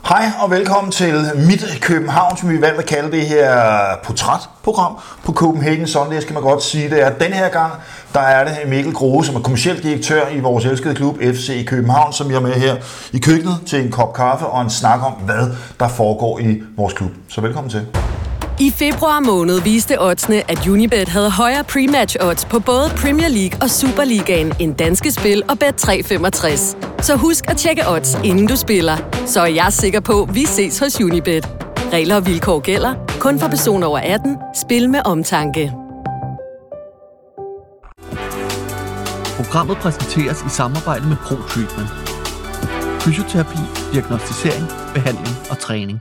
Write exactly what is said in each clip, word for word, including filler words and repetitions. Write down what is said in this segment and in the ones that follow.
Hej og velkommen til Mit København, som vi valgte at kalde det her portrætprogram på Copenhagen Sunday, skal man godt sige det er. Denne her gang, der er det Mikkel Grohe, som er kommerciel direktør i vores elskede klub F C København, som jeg er med her i køkkenet til en kop kaffe og en snak om, hvad der foregår i vores klub. Så velkommen til. I februar måned viste oddsene, at Unibet havde højere pre-match odds på både Premier League og Superligaen end Danske Spil og Bet tre femogtres. Så husk at tjekke odds, inden du spiller. Så er jeg sikker på, at vi ses hos Unibet. Regler og vilkår gælder. Kun for personer over atten. Spil med omtanke. Programmet præsenteres i samarbejde med ProTreatment. Fysioterapi, diagnosticering, behandling og træning.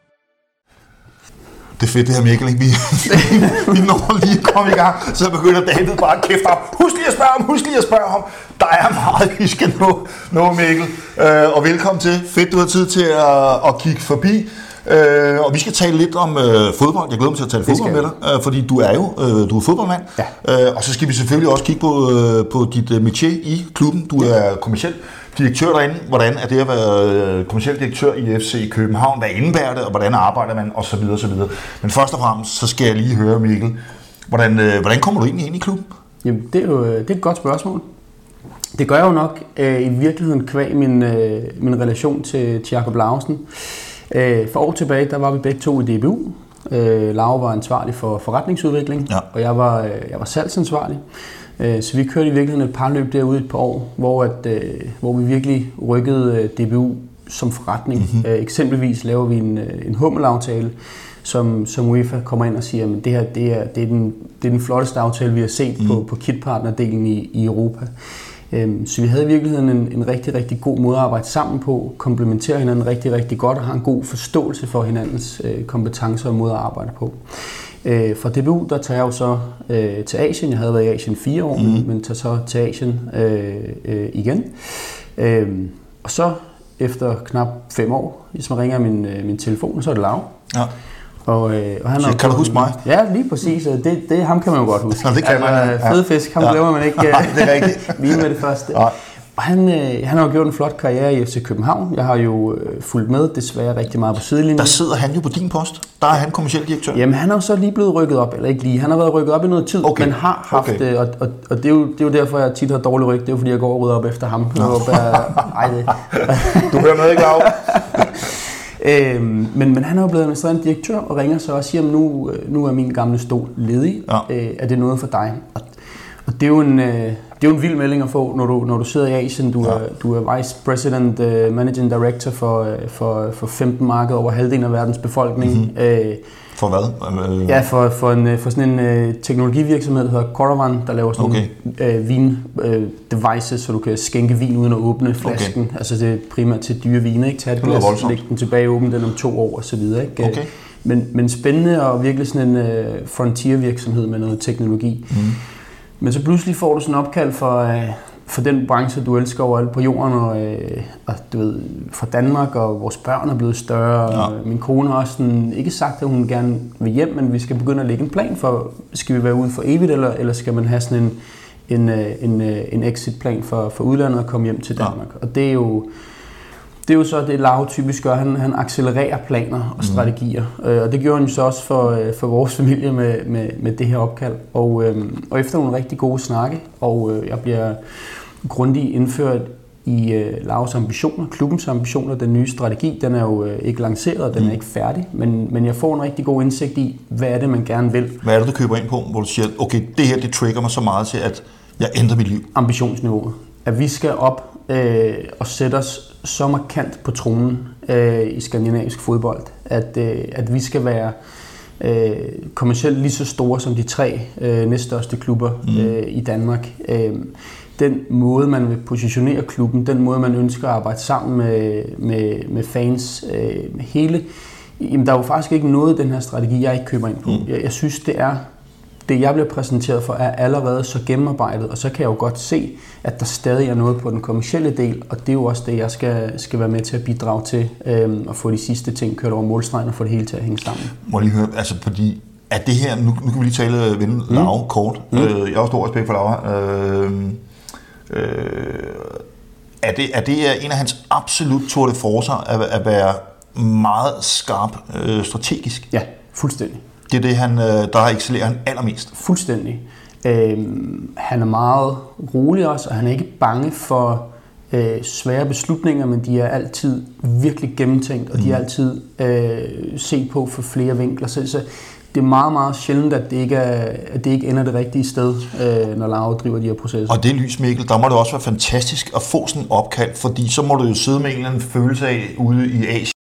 Det er fedt det her, Mikkel, ikke? Vi, vi når lige at komme i gang, så begynder David bare at kæfte op. Husk lige at spørge ham, husk lige at spørge ham. Der er meget, vi skal nå, nå Mikkel. Øh, og velkommen til. Fedt, du har tid til at, at kigge forbi. Øh, og vi skal tale lidt om øh, fodbold. Jeg glæder mig til at tale fodbold med dig, øh, fordi du er jo øh, du er fodboldmand. Ja. Øh, og så skal vi selvfølgelig også kigge på, øh, på dit øh, métier i klubben. Du er kommerciel direktør derinde. Hvordan er det at være kommerciel direktør i F C København? Hvad indebærer det, og hvordan arbejder man? Og så videre, og så videre. Men først og fremmest, så skal jeg lige høre, Mikkel, hvordan, øh, hvordan kommer du egentlig ind i klubben? Jamen, det er jo det er et godt spørgsmål. Det gør jeg jo nok øh, i virkeligheden kvæg min, øh, min relation til, til Jakob Larsen. Øh, for år tilbage, der var vi begge to i D B U. Øh, Lau var ansvarlig for forretningsudvikling, ja. og jeg var, øh, jeg var salgsansvarlig. Så vi kørte i virkeligheden et par løb derude et par år, hvor, at, hvor vi virkelig rykkede D B U som forretning. Mm-hmm. Eksempelvis laver vi en, en hummelaftale, som, som UEFA kommer ind og siger, at det her det er, det er, den, det er den flotteste aftale, vi har set mm. på, på kitpartnerdelen i, i Europa. Så vi havde i virkeligheden en, en rigtig, rigtig god måde at arbejde sammen på, komplementere hinanden rigtig, rigtig godt og har en god forståelse for hinandens kompetencer og måde at arbejde på. Øh, fra D B U, der tager jeg jo så øh, til Asien. Jeg havde været i Asien fire år, mm. men tager så til Asien øh, øh, igen. Øh, og så efter knap fem år, hvis man ringer min, øh, min telefon, så er det Lau. Ja. Og, øh, og han så kan du huske mig? Ja, lige præcis. Det, det, ham kan man jo godt huske. Ja, det kan man. Altså, fede fisk, ham ja. glemmer man ikke. Nej, det er rigtigt. Lige med det første. Ja. Og han, øh, han har jo gjort en flot karriere i F C København. Jeg har jo øh, fulgt med, desværre rigtig meget på sidelinjen. Der sidder han jo på din post. Der er han kommerciel direktør. Jamen, han er jo så lige blevet rykket op, eller ikke lige. Han har været rykket op i noget tid, okay. men har haft okay. det, og, og, og det, er jo, det er jo derfor, jeg tit har dårlig ryg. Det er jo fordi, jeg går og rydder op efter ham. No. Ej, det. Du hører med, ikke, Lau? øhm, men, men han er jo blevet administrerende direktør og ringer så og siger, at nu, nu er min gamle stol ledig. Ja. Øh, er det noget for dig? Og, og det er jo en... Øh, Det er jo en vild melding at få, når du, når du sidder i Asien. Du, ja. er, du er Vice President, uh, Managing Director for, uh, for, for femten markeder over halvdelen af verdens befolkning. Mm-hmm. Uh, for hvad? Ja, for, for, en, for sådan en uh, teknologivirksomhed, der hedder Coravan, der laver sådan okay. nogle uh, vin-devices, uh, så du kan skænke vin uden at åbne flasken. Okay. Altså det er primært til dyre vine, ikke? Tag et glas, læg den tilbage, åbne den om to år og så videre, ikke? Okay. Men, men spændende og virkelig sådan en uh, frontier-virksomhed med noget teknologi. Mm. Men så pludselig får du sådan en opkald for, øh, for den branche, du elsker overalt på jorden, og, øh, og du ved, fra Danmark, og vores børn er blevet større. Ja. Og min kone har også sådan, ikke sagt, at hun gerne vil hjem, men vi skal begynde at lægge en plan for, skal vi være ude for evigt, eller, eller skal man have sådan en, en, en, en exit-plan for, for udlandet og komme hjem til Danmark. Ja. Og det er jo... Det er jo så det, Lau typisk gør. Han, han accelererer planer og strategier. Mm. Øh, og det gjorde han jo så også for, øh, for vores familie med, med, med det her opkald. Og, øh, og efter nogle rigtig gode snakke, og øh, jeg bliver grundigt indført i øh, Laus ambitioner, klubbens ambitioner. Den nye strategi, den er jo øh, ikke lanceret, og den mm. er ikke færdig. Men, men jeg får en rigtig god indsigt i, hvad er det, man gerne vil. Hvad er det, du køber ind på, hvor du siger, okay, det her det trigger mig så meget til, at jeg ændrer mit liv? Ambitionsniveauet. At vi skal op øh, og sætte os så markant på tronen øh, i skandinavisk fodbold, at, øh, at vi skal være øh, kommercielt lige så store som de tre øh, næststørste klubber mm. øh, i Danmark. Øh, den måde, man vil positionere klubben, den måde, man ønsker at arbejde sammen med, med, med fans, øh, hele, jamen, der er jo faktisk ikke noget i den her strategi, jeg ikke køber ind på. Mm. Jeg, jeg synes, det er det, jeg bliver præsenteret for, er allerede så gennemarbejdet, og så kan jeg jo godt se, at der stadig er noget på den kommercielle del, og det er jo også det, jeg skal, skal være med til at bidrage til, øhm, at få de sidste ting kørt over målstregen og få det hele til at hænge sammen. Må jeg lige høre, altså fordi, er det her, nu, nu kan vi lige tale ven Lau mm. kort, mm. øh, jeg har stor respekt for Lau, øh, øh, er, det, er det en af hans absolut tour de force at, at være meget skarp øh, strategisk. Ja, fuldstændig. Det er det, han, øh, der excellerer han allermest. Fuldstændig. Øhm, han er meget rolig også, og han er ikke bange for øh, svære beslutninger, men de er altid virkelig gennemtænkt, og de er altid øh, set på for flere vinkler. Så, så det er meget, meget sjældent, at det ikke, er, at det ikke ender det rigtige sted, øh, når Lau driver de her processer. Og det lys, Mikkel, der må det også være fantastisk at få sådan en opkald, fordi så må du jo sidde med en eller anden følelse af ude i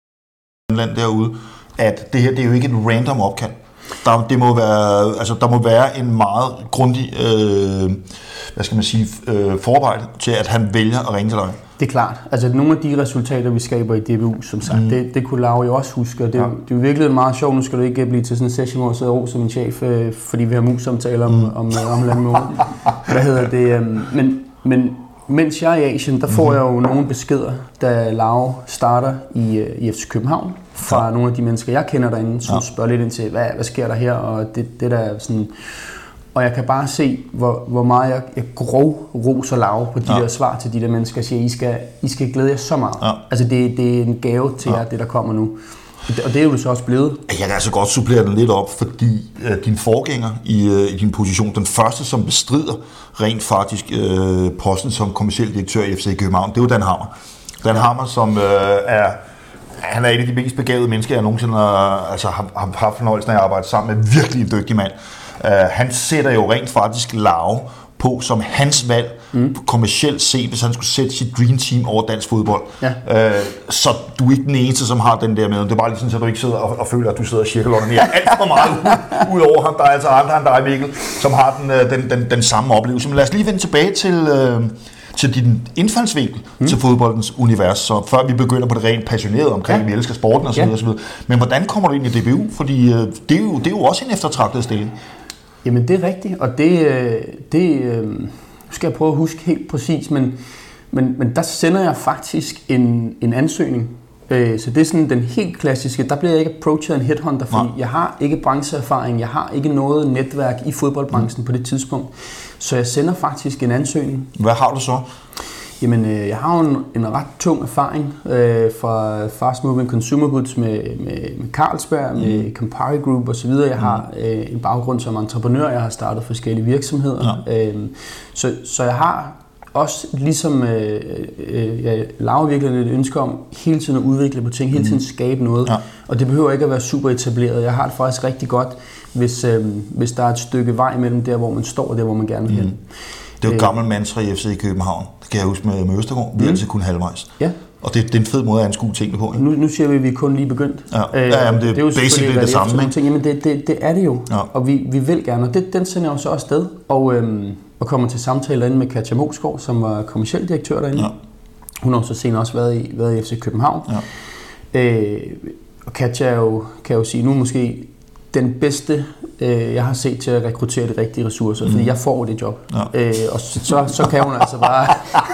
Asien, derude, at det her, det er jo ikke et random opkald. Der, det må være, altså, der må være en meget grundig øh, hvad skal man sige, øh, forarbejde til, at han vælger at ringe til dig. Det er klart. Altså nogle af de resultater, vi skaber i D B U, som sagt, mm. det, det kunne Lau jo også huske. Og det, ja. det er jo virkelig meget sjovt. Nu skal du ikke blive til sådan en session, hvor jeg sidder og som min chef, øh, fordi vi har mus-samtaler om, mm. om, om, om en anden måned. Hvad hedder det? Øh, men, men mens jeg er i Asien, der får mm. jeg jo nogle beskeder, da Lau starter i, i F C København, fra ja. nogle af de mennesker, jeg kender derinde, som ja. spørger lidt ind til, hvad, hvad sker der her? Og det, det der er sådan... Og jeg kan bare se, hvor, hvor meget jeg, jeg grov roser Lau på de ja. der svar til de der mennesker, siger, I skal, I skal glæde jer så meget. Ja. Altså det, det er en gave til ja. jer, det der kommer nu. Og det er jo så også blevet. Jeg kan altså godt supplere den lidt op, fordi uh, din forgænger i, uh, i din position, den første, som bestrider rent faktisk uh, posten som kommerciel direktør i F C København, det er jo Dan Hammer. Dan ja. Hammer, som uh, er... Han er et af de mest begavede mennesker, jeg nogensinde har, altså, har, har haft fornøjelsen af at arbejde sammen med. Virkelig en dygtig mand. Uh, han sætter jo rent faktisk Lau på som hans valg, mm. kommercielt set, hvis han skulle sætte sit dream team over dansk fodbold. Ja. Uh, så du er ikke den eneste, som har den der med. Det er bare lige sådan, at du ikke sidder og, og føler, at du sidder og cirkelundernerer alt for meget ud, ud over ham. Der er altså andre end dig, Mikkel, som har den, den, den, den samme oplevelse. Men lad os lige vende tilbage til... Uh, til din indfaldsvinkel mm. til fodboldens univers, så før vi begynder på det rent passionerede omkring, ja. vi elsker sporten osv. Ja. osv. Men hvordan kommer du ind i D B U? Fordi øh, det, er jo, det er jo også en eftertragtet stilling. Jamen det er rigtigt, og det, det øh, skal jeg prøve at huske helt præcis, men, men, men der sender jeg faktisk en, en ansøgning. Øh, så det er sådan den helt klassiske, der bliver jeg ikke approachet af en headhunter, fordi Nej. jeg har ikke brancheerfaring, jeg har ikke noget netværk i fodboldbranchen mm. på det tidspunkt. Så jeg sender faktisk en ansøgning. Hvad har du så? Jamen, øh, jeg har jo en, en ret tung erfaring øh, fra Fast Moving Consumer Goods med, med, med Carlsberg, mm. med Campari Group osv. Jeg har øh, en baggrund som entreprenør, jeg har startet forskellige virksomheder. Ja. Øh, så, så jeg har også ligesom øh, øh, jeg laver virkelig et ønske om hele tiden at udvikle på ting, hele tiden skabe noget. Ja. Og det behøver ikke at være super etableret. Jeg har det faktisk rigtig godt, hvis, øh, hvis der er et stykke vej mellem der, hvor man står og der, hvor man gerne vil hen. Mm. Det er jo et gammelt mantra i F C København. Det kan jeg huske med, med Østergaard. Vi er mm. altid kun halvvejs. Ja. Og det, det er en fed måde at anskue tingene på. Nu, nu siger vi, at vi er kun lige begyndt. Ja, øh, ja jamen det, det er jo basically det, det samme. Ikke? Jamen det, det, det er det jo, ja. Og vi, vi vil gerne. Og det, den sender jeg jo så afsted. Og, øhm, og kommer til samtale derinde med Katja Moskov, som var kommerciel direktør derinde. Ja. Hun har så senere også været i, været i F C København. Ja. Øh, og Katja jo, kan jo sige, nu måske den bedste, øh, jeg har set til at rekruttere de rigtige ressourcer, mm. fordi jeg får det job. Ja. Øh, og så, så kan hun altså bare...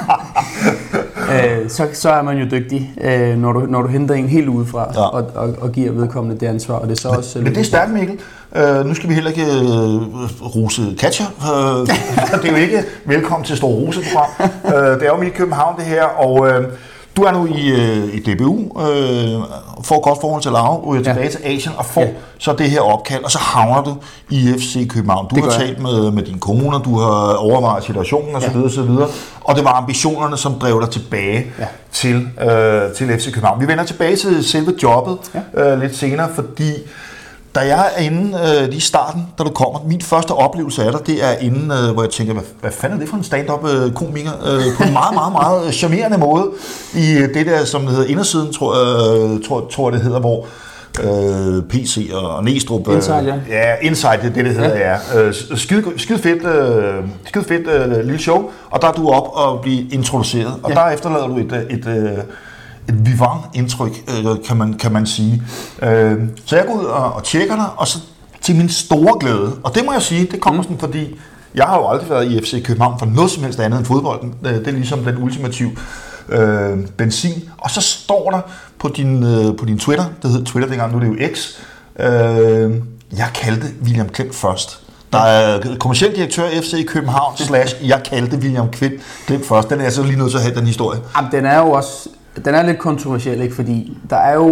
øh, så, så er man jo dygtig, øh, når, du, når du henter en helt udefra, ja. og, og, og giver vedkommende det ansvar. Og det er så men, også, men det er stærkt, Mikkel. Uh, nu skal vi heller ikke uh, rose Katja. Uh, det er jo ikke velkommen til Stor Rose-program. Uh, det er jo mit København, det her, og... Uh, Du er nu i, øh, i D B U, øh, får et godt forhold til Lau, og er tilbage ja. til Asien, og får ja. så det her opkald, og så havner du i F C København. Du det har talt med, med dine kommuner, du har overvejet situationen osv. Ja. osv. Og det var ambitionerne, som drev dig tilbage ja. til, øh, til F C København. Vi vender tilbage til selve jobbet ja. øh, lidt senere, fordi da jeg er inde øh, lige i starten, da du kommer, min første oplevelse af dig, det er inde, øh, hvor jeg tænker, hvad, hvad fanden er det for en stand-up-komiker? Øh, på en meget, meget, meget charmerende måde i det der, som det hedder Indersiden, tror jeg, øh, tror, tror det hedder, hvor øh, P C og Næstrup... Øh, Inside, ja. Ja, Inside, det er det, det hedder, ja. ja. Øh, skide, skide fedt, øh, skide fedt øh, lille show, og der er du op og bliver introduceret, og ja. der efterlader du et... et, et et vivant indtryk, kan man, kan man sige. Så jeg går ud og, og tjekker dig, og så til min store glæde, og det må jeg sige, det kommer mm. sådan, fordi jeg har jo aldrig været i F C København for noget som helst andet end fodbolden. Det er ligesom den ultimative øh, benzin. Og så står der på din, øh, på din Twitter, det hed Twitter dengang, nu er det jo X, øh, jeg kaldte William Klint først. Der er kommerciel direktør i F C København, slash, jeg kaldte William Klint først. Den er jeg så lige nødt til at have, den historie. Jamen, den er jo også... Den er lidt kontroversiel, ikke? Fordi der er jo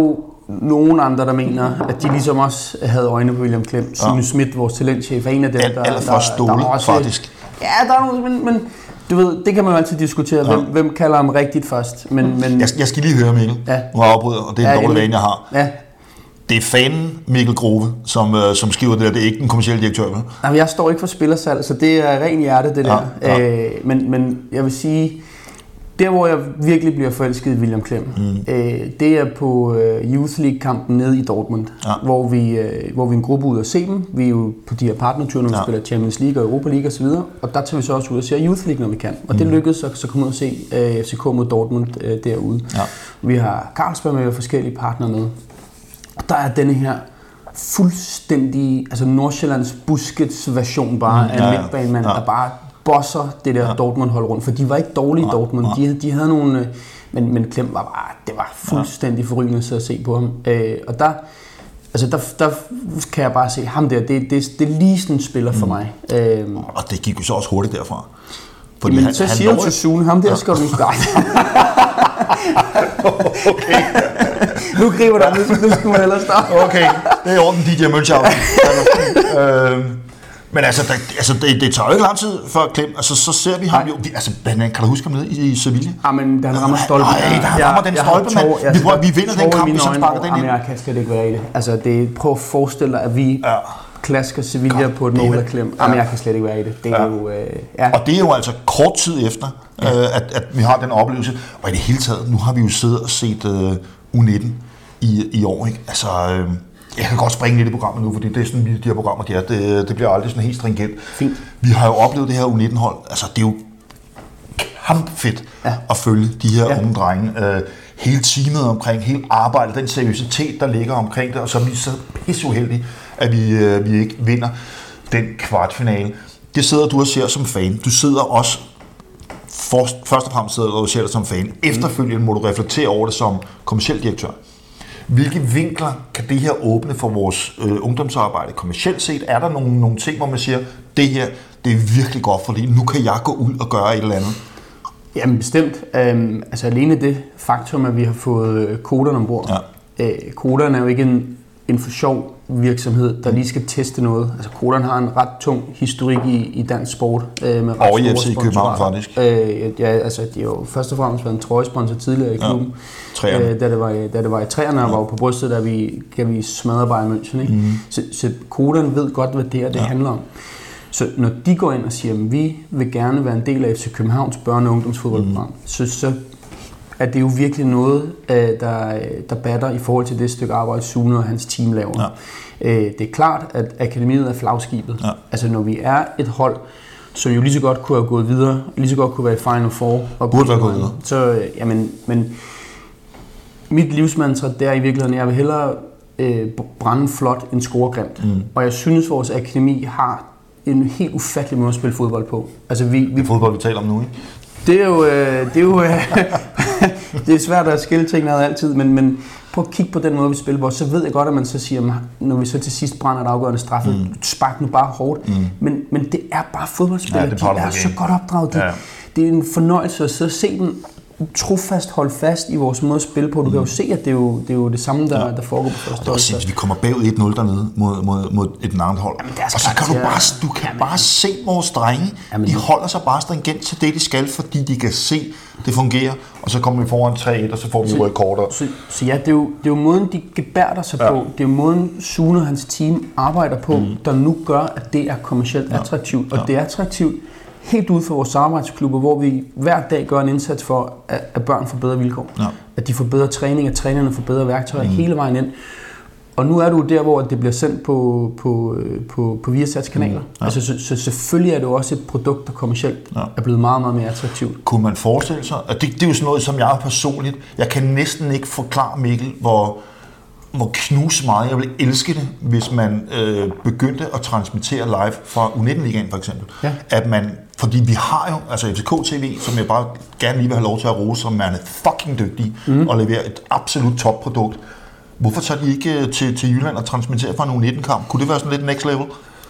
nogen andre, der mener, at de ligesom også havde øjne på William Klem. Signe ja. Schmidt, vores talentchef, er en af dem, der... Alt for stole, faktisk. Ja, der er nogle, men, men du ved, det kan man jo altid diskutere, ja. hvem, hvem kalder ham rigtigt først. Men, men, jeg, jeg skal lige høre, Mikkel. Ja. Nu har jeg afbryder, og det er en ja, dårlig vane, jeg har. Ja. Det er fanen Mikkel Grove, som, øh, som skriver det der. Det er ikke den kommercielle direktør, vel? Nej, jeg står ikke for spillersalg, så det er ren hjerte, det der. Ja, ja. Øh, men, men jeg vil sige, der hvor jeg virkelig bliver forelsket i William Klem, mm. øh, det er på øh, Youth League-kampen nede i Dortmund, ja. hvor, vi, øh, hvor vi er en gruppe ud og se dem. Vi er jo på de her partnerture, når vi ja. spiller Champions League og Europa League osv., og der tager vi så også ud og ser Youth League, når vi kan. Og mm. det lykkedes så, så komme ud og se øh, F C K mod Dortmund øh, derude. Ja. Vi har Carlsberg med og forskellige partnere med. Og der er denne her fuldstændig, altså Nordsjællands Busquets version bare mm, af en ja, midtbanemand, ja. der bare bosser det der ja. Dortmund-hold rundt. For de var ikke dårlige i Dortmund. Ja. De, de havde nogle, men, men Klem var bare, det var fuldstændig forrygende at se på ham. Øh, og der, altså der, der kan jeg bare se, ham der, det, det, det er lige sådan en spiller for mm. mig. Øh, og det gik jo så også hurtigt derfra. Fordi jamen, han, så han siger du til Sune, ham der ja. skal du ikke okay. Nu griber du, nu, nu skal man ellers starte. Okay, det er orden, D J Münchhausen. øh, men altså, der, altså det, det tager jo ikke lang tid før Klem, altså så ser vi ham jo, altså kan du huske ham nede i, i Sevilla? Ja, men han rammer stolpen. Nej, han rammer den stolpe, mand. Vi, vi vinder den kamp, vi så sparker den ind. Jeg kan slet ikke være i det. Altså, det, prøv at forestille dig, at vi... Ja. klasker Sevilla kom, på et mål af Klem. Jamen, jeg kan slet ikke være i det. Det er ja. jo, øh, ja. Og det er jo altså kort tid efter, ja. øh, at, at vi har den oplevelse. Og i det hele taget, nu har vi jo siddet og set øh, U nitten i, i år. Ikke? Altså, øh, jeg kan godt springe lidt i programmet nu, fordi det er sådan, de her programmer, de er. Det, det bliver aldrig sådan helt stringent. Fint. Vi har jo oplevet det her U nitten-hold. Altså, det er jo kampfedt ja. at følge de her ja. unge drenge. Øh, hele teamet omkring, hele arbejdet, den seriøsitet, der ligger omkring det, og så er vi så pisseuheldige, at vi, øh, vi ikke vinder den kvartfinale. Det sidder du og ser som fan. Du sidder også, for, først og fremmest sidder du og ser det som fan. Efterfølgende må du reflektere over det som kommerciel direktør. Hvilke vinkler kan det her åbne for vores øh, ungdomsarbejde? Kommercielt set, er der nogle, nogle ting, hvor man siger, det her, det er virkelig godt, fordi nu kan jeg gå ud og gøre et eller andet? Jamen bestemt. Øhm, altså alene det faktum, at vi har fået koderne ombord. Ja. Øh, koderne er jo ikke en, en for sjov virksomhed, der lige skal teste noget. Altså koderne har en ret tung historik i, i dansk sport. Øh, med og i F C København faktisk. Øh, ja, altså de har jo først og fremmest været en trøjesponsor tidligere i klubben. Ja, øh, da, det var, da det var i træerne og ja. var på brystet, da vi, da vi smadrede Bayern München. Ikke? Mm. Så, så koderne ved godt, hvad det her det ja. handler om. Så når de går ind og siger, at vi vil gerne være en del af F C Københavns børne- og ungdomsfodboldprogram, mm. så, så er det jo virkelig noget, der, der batter i forhold til det stykke arbejde, Sune og hans team laver. Ja. Det er klart, at akademiet er flagskibet. Ja. Altså når vi er et hold, som jo lige så godt kunne have gået videre, lige så godt kunne være i Final Four. Og burde være gået videre. Så, jamen, men mit livsmantra, det er i virkeligheden, jeg vil hellere øh, brænde flot end score grimt. Mm. Og jeg synes, vores akademi har en helt ufattelig måde at spille fodbold på. Altså, vi, vi, det er fodbold, vi taler om nu, ikke? Det er jo, øh, det er, jo øh, det er svært at skille ting ad altid, men, men prøv at kigge på den måde, vi spiller på, så ved jeg godt, at man så siger, når vi så til sidst brænder et afgørende straffe, mm. spark nu bare hårdt. Mm. Men, men det er bare fodboldspillere, ja, de er så godt opdraget. De, ja. Det er en fornøjelse at sidde og se dem trofast holde fast i vores måde at spille på. Du mm. kan jo se, at det er jo det, er jo det samme, der, ja. der foregår på første hold. Sindssygt, vi kommer bagud et nul dernede mod, mod, mod et andet hold. Jamen, og så kan du bare, du kan jamen, bare se vores drenge. Jamen, de holder sig bare stringent til det, de skal, fordi de kan se, det fungerer. Og så kommer vi foran tre et, og så får vi røde korter. Så, så ja, det er, jo, det er jo måden, de gebærder sig ja. på. Det er jo måden, Sune og hans team arbejder på, mm. der nu gør, at det er kommercielt ja. attraktivt. Og ja. det er attraktivt helt ud for vores samarbejdsklubber, hvor vi hver dag gør en indsats for, at børn får bedre vilkår. Ja. At de får bedre træning, at trænerne får bedre værktøjer mm. hele vejen ind. Og nu er du der, hvor det bliver sendt på, på, på, på Viasats kanaler. Mm. Ja. Altså, så, så selvfølgelig er det jo også et produkt, der kommercielt ja. er blevet meget, meget mere attraktivt. Kunne man forestille sig, at det, det er jo sådan noget, som jeg personligt, jeg kan næsten ikke forklare, Mikkel, hvor hvor knuse meget. Jeg vil elske det, hvis man øh, begyndte at transmittere live fra U nitten-ligaen for eksempel. Ja. At man, fordi vi har jo, altså F C K T V, som jeg bare gerne lige vil have lov til at rose, som er fucking dygtige mm. og leverer et absolut topprodukt. Hvorfor tager de ikke til, til Jylland og transmitterer fra en U nitten-kamp? Kunne det være sådan lidt next level?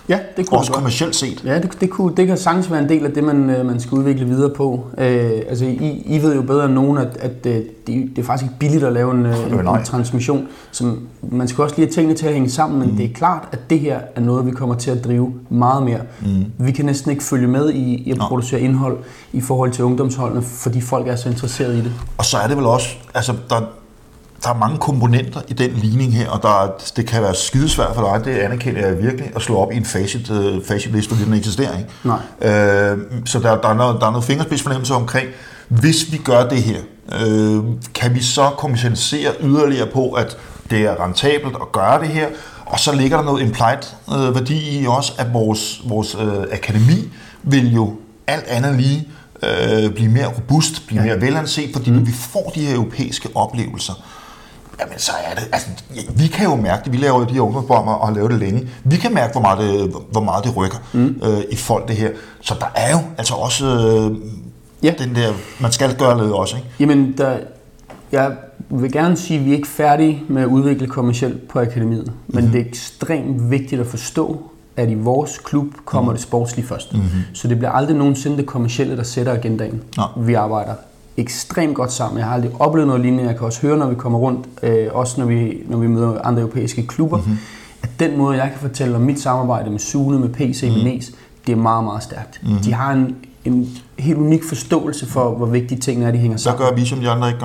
Ja, det kunne også kommercielt set. Ja, det, det, kunne, det kan sagtens være en del af det, man, man skal udvikle videre på. Øh, altså, I, I ved jo bedre end nogen, at, at det, det er faktisk ikke billigt at lave en, en, en transmission. Så man skal også lige have tingene til at hænge sammen, men mm. det er klart, at det her er noget, vi kommer til at drive meget mere. Mm. Vi kan næsten ikke følge med i, i at Nå. producere indhold i forhold til ungdomsholdene, fordi folk er så interesserede i det. Og så er det vel også, altså der Der er mange komponenter i den ligning her, og der er, det kan være skidesvært for dig, det anerkender jeg virkelig, at slå op i en facit, uh, facitliste, fordi den eksisterer ikke. Nej. Uh, så der, der, er noget, der er noget fingerspidsfornemmelse omkring, hvis vi gør det her, uh, kan vi så kommercialisere yderligere på, at det er rentabelt at gøre det her, og så ligger der noget implied uh, værdi i også, at vores, vores uh, akademi vil jo alt andet lige uh, blive mere robust, blive ja. mere velanset, fordi mm. vi får de her europæiske oplevelser. Jamen, så er det, altså, vi kan jo mærke det, vi laver jo de her ungdomsprogrammer og har lavet det længe. Vi kan mærke, hvor meget det, hvor meget det rykker mm. øh, i folk, det her. Så der er jo altså også øh, ja. den der, man skal gøre noget også, ikke? Jamen, der, jeg vil gerne sige, at vi er ikke færdige med at udvikle kommercielt på akademiet. Men mm-hmm. det er ekstremt vigtigt at forstå, at i vores klub kommer mm. det sportslige først. Mm-hmm. Så det bliver aldrig nogensinde det kommercielle, der sætter agendaen. Ja. Vi arbejder ekstremt godt sammen. Jeg har aldrig oplevet noget lignende. Jeg kan også høre, når vi kommer rundt, øh, også når vi, når vi møder andre europæiske klubber, mm-hmm. at den måde, jeg kan fortælle om mit samarbejde med Sune, med P C, mm-hmm. med Næs, det er meget, meget stærkt. Mm-hmm. De har en, en helt unik forståelse for, hvor vigtige tingene er, de hænger sammen. Hvad gør vi, som de andre ikke gør?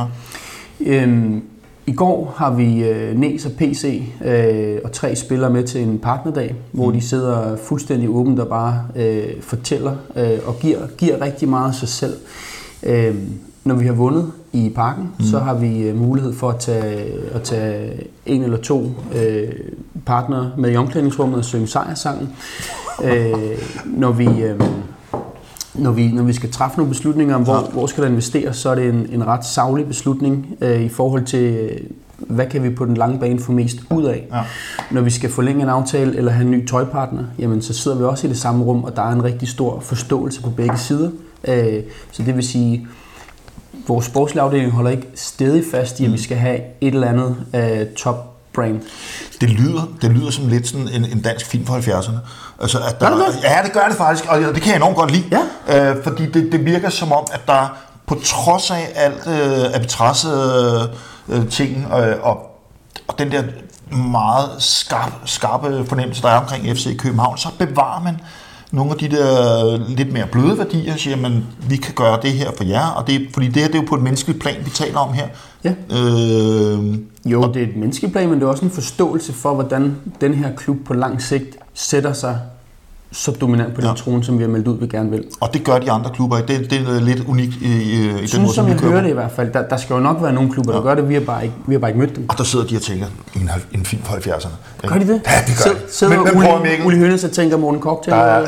Øhm, I går har vi øh, Næs og P C øh, og tre spillere med til en partnerdag, mm. hvor de sidder fuldstændig åbent og bare øh, fortæller øh, og giver, giver rigtig meget af sig selv. Øh, Når vi har vundet i parken, mm. så har vi uh, mulighed for at tage, at tage en eller to uh, partnere med i omklædningsrummet og synge sejrsangen. uh, når, vi, uh, når, vi, når vi skal træffe nogle beslutninger om, hvor, ja. hvor skal der investeres, så er det en, en ret saglig beslutning uh, i forhold til, uh, hvad kan vi på den lange bane få mest ud af. Ja. Når vi skal forlænge en aftale eller have en ny tøjpartner, jamen, så sidder vi også i det samme rum, og der er en rigtig stor forståelse på begge sider. Uh, så det vil sige, vores sportslige afdeling holder ikke stadig fast i, at vi skal have et eller andet uh, top brand. Det lyder, det lyder som lidt sådan en, en dansk film fra halvfjerdserne. Altså, at der, gør det det? Ja, det gør det faktisk, og det kan jeg enormt godt lide. Ja. Uh, fordi det, det virker som om, at der på trods af alt uh, arbitrage uh, ting uh, og, og den der meget skarp, skarpe fornemmelse, der er omkring F C København, så bevarer man nogle af de der lidt mere bløde værdier, siger man, vi kan gøre det her for jer, og det, fordi det her det er jo på et menneskeligt plan, vi taler om her. Ja. Øh, jo, det er et menneskeligt plan, men det er også en forståelse for, hvordan den her klub på lang sigt sætter sig så dominant på den ja. trone, som vi har meldt ud, vi gerne vil. Og det gør de andre klubber ikke. Det, det er lidt unikt i, i, i den Synes, måde, som jeg hører det i hvert fald. Der, der skal jo nok være nogle klubber, ja. der gør det. Vi har bare ikke, vi har bare ikke mødt dem. Og der sidder de og tænker, en, en film fra halvfjerdserne. Gør de det? Ja, det gør de. Sidder men, men Uli, Uli Hønes og tænker Morten Cocktail? Ja.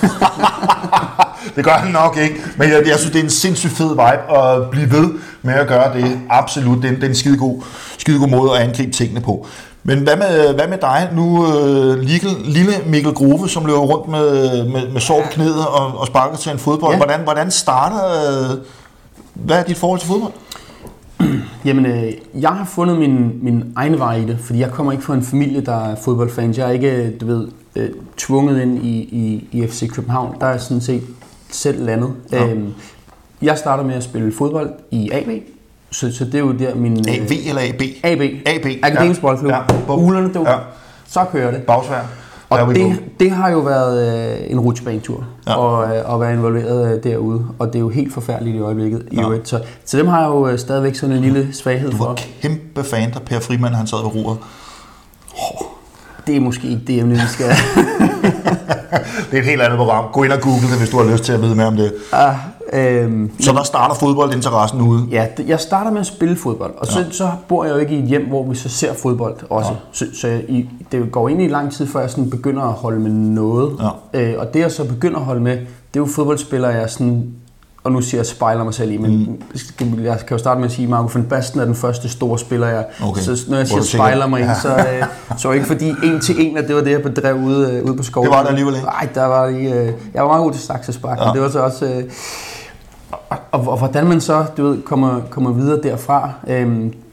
Det gør han nok ikke. Men jeg, jeg synes, det er en sindssygt fed vibe at blive ved med at gøre det. Absolut. Det er, det er en skidegod, skidegod måde at angribe tingene på. Men hvad med, hvad med dig nu, øh, lille, lille Mikkel Grove, som løber rundt med, med, med sår på knæet og, og sparker til en fodbold? Ja. Hvordan, hvordan starter, øh, hvad er dit forhold til fodbold? Jamen, øh, jeg har fundet min, min egen vej i det, fordi jeg kommer ikke fra en familie, der er fodboldfans. Jeg er ikke, du ved, øh, tvunget ind i, i, i F C København. Der er sådan set selv landet. Ja. Øhm, jeg starter med at spille fodbold i A B. Så, så det er jo der min... A V eller A B? A B. A B. Akademisk ja. boldklub. Ja. Uglerne, det var, ja. Så kører det. Bagsvær. Og det, det har jo været øh, en rutsjebanetur ja. at, øh, at være involveret øh, derude. Og det er jo helt forfærdeligt i øjeblikket. Ja. I så, så dem har jeg jo øh, stadigvæk sådan en lille svaghed for. Du var kæmpe fan, da Per Frimann han sad ved roret. Oh. Det er måske ikke det emne, vi skal... Det er et helt andet program. Gå ind og google det, hvis du har lyst til at vide mere om det. Ah, øhm, så der starter fodboldinteressen ude? Ja, jeg starter med at spille fodbold. Og så, ja. så bor jeg jo ikke i et hjem, hvor vi så ser fodbold også. Ja. Så, så jeg, det går ind i lang tid, før jeg sådan begynder at holde med noget. Ja. Øh, og det jeg så begynder at holde med, det er jo fodboldspillere, jeg sådan... Og nu siger jeg, spejler mig selv i, men mm. jeg kan jo starte med at sige, at Marco van Basten er den første store spiller, jeg... Okay. Så når jeg siger, spejler mig i, så, øh, så ikke fordi en til en, at det var det, jeg bedrev ude, øh, ude på skoven. Det var der alligevel ikke? Nej, der var lige... Øh, jeg var meget god til saksespark, ja. Men det var så også... Øh, og, og, og hvordan man så, du ved, kommer, kommer videre derfra. Øh,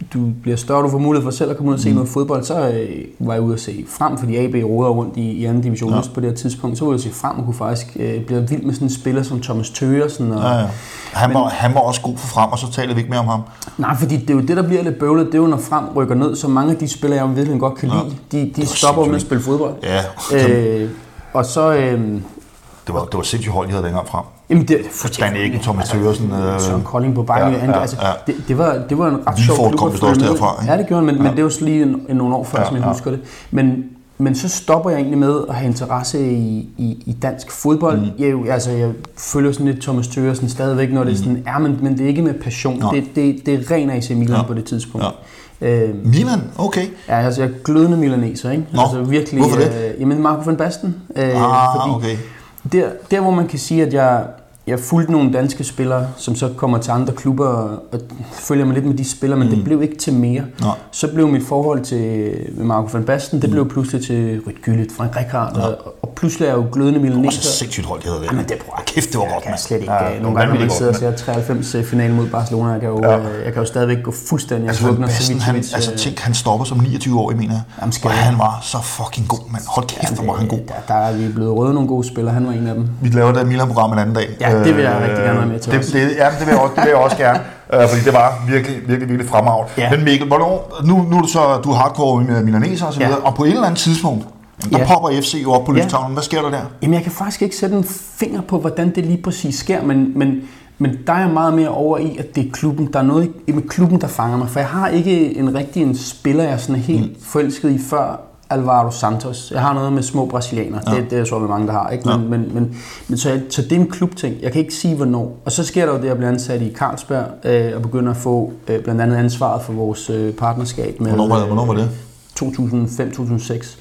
du bliver større, du får mulighed for selv at komme ud og se mm. noget fodbold, så øh, var jeg ude at se frem, fordi A B roder rundt i, i anden division ja. på det her tidspunkt, så var jeg ude at se frem og kunne faktisk øh, blive vild med sådan en spiller som Thomas Thøgersen. Og, ja, ja. Han, var, men, han var også god for frem, og så taler vi ikke mere om ham. Nej, fordi det er jo det, der bliver lidt bøvlet, det er jo når frem rykker ned, så mange af de spillere, jeg virkelig godt kan lide, ja. de, de stopper med at spille fodbold. Ja. Øh, og så... Øh, det, var, det var sindssygt hold, de havde dengang frem. Jamen det Dan Eggen, Thomas Thøgersen, øh, Søren Kolding på bakken. Ja, ja, ja. altså, det, det, var, det var en ret sjov klub. kom det også derfra, ikke? Ja, det gjorde han, men, ja. men det var så lige en, en nogle år før, ja, som jeg ja. husker det. Men, men så stopper jeg egentlig med at have interesse i, i, i dansk fodbold. Mm. Jeg, altså, jeg følger sådan lidt Thomas Thøgersen stadigvæk, når det er sådan, ja, men, men det er ikke med passion. Ja. Det, det, det er ren A C Milan ja. på det tidspunkt. Ja. Øh, Milan? Okay. Ja, altså jeg er glødende milaneser, ikke? Nå, altså, virkelig, hvorfor det? Øh, jamen Marco van Basten. Øh, ah, fordi okay. Der, der, hvor man kan sige, at jeg, jeg fulgte nogle danske spillere, som så kommer til andre klubber og følger mig lidt med de spillere, men mm. det blev ikke til mere. Nå. Så blev mit forhold til Marco van Basten, det mm. blev pludselig til Ryt Gyllit, Frank Rijkaard, og, og pludselig er jeg jo glødende milaneser. Det var også et sindssygt hold, det havde været. Jamen det bruger kæft, det var godt, man. Jeg kan slet ikke. Ja, nogle gange, når man sidder og ser treoghalvfems-finalen mod Barcelona, jeg kan jo, ja. jeg kan jo stadigvæk gå fuldstændig. Altså Van Basten, han, altså tænk, han stopper som niogtyve år, mener jeg. Og han var så fucking god, mand. Hold kæft, hvor var han god. Der, der er vi blevet røde nogle gode spillere, han var en af dem. Vi laver det Milan-program en anden dag. Ja, det vil jeg rigtig gerne være med til. Det, det, ja, det vil jeg også, det vil jeg også gerne, øh, fordi det var virkelig, virkelig, virkelig fremragende. Ja. Men Mikkel, hvornår, nu, nu er du så du er hardcore med milaneser og så videre, ja. og på et eller andet tidspunkt, der ja. popper F C jo op på lystavlen. Ja. Hvad sker der der? Jamen, jeg kan faktisk ikke sætte en finger på, hvordan det lige præcis sker, men, men, men der er jeg meget mere over i, at det er klubben. Der er noget med klubben, der fanger mig, for jeg har ikke en rigtig en spiller, jeg sådan er helt mm. forelsket i før Alvaro Santos. Jeg har noget med små brasilianere. Ja. Det, det er så med mange, der har. Ikke? Men, ja. men, men, men så, jeg, så det er en klubting. Jeg kan ikke sige, hvornår. Og så sker der jo det, at jeg bliver ansat i Carlsberg øh, og begynder at få øh, blandt andet ansvaret for vores øh, partnerskab med... Hvornår var det? Hvornår var det? to tusind og fem til to tusind og seks.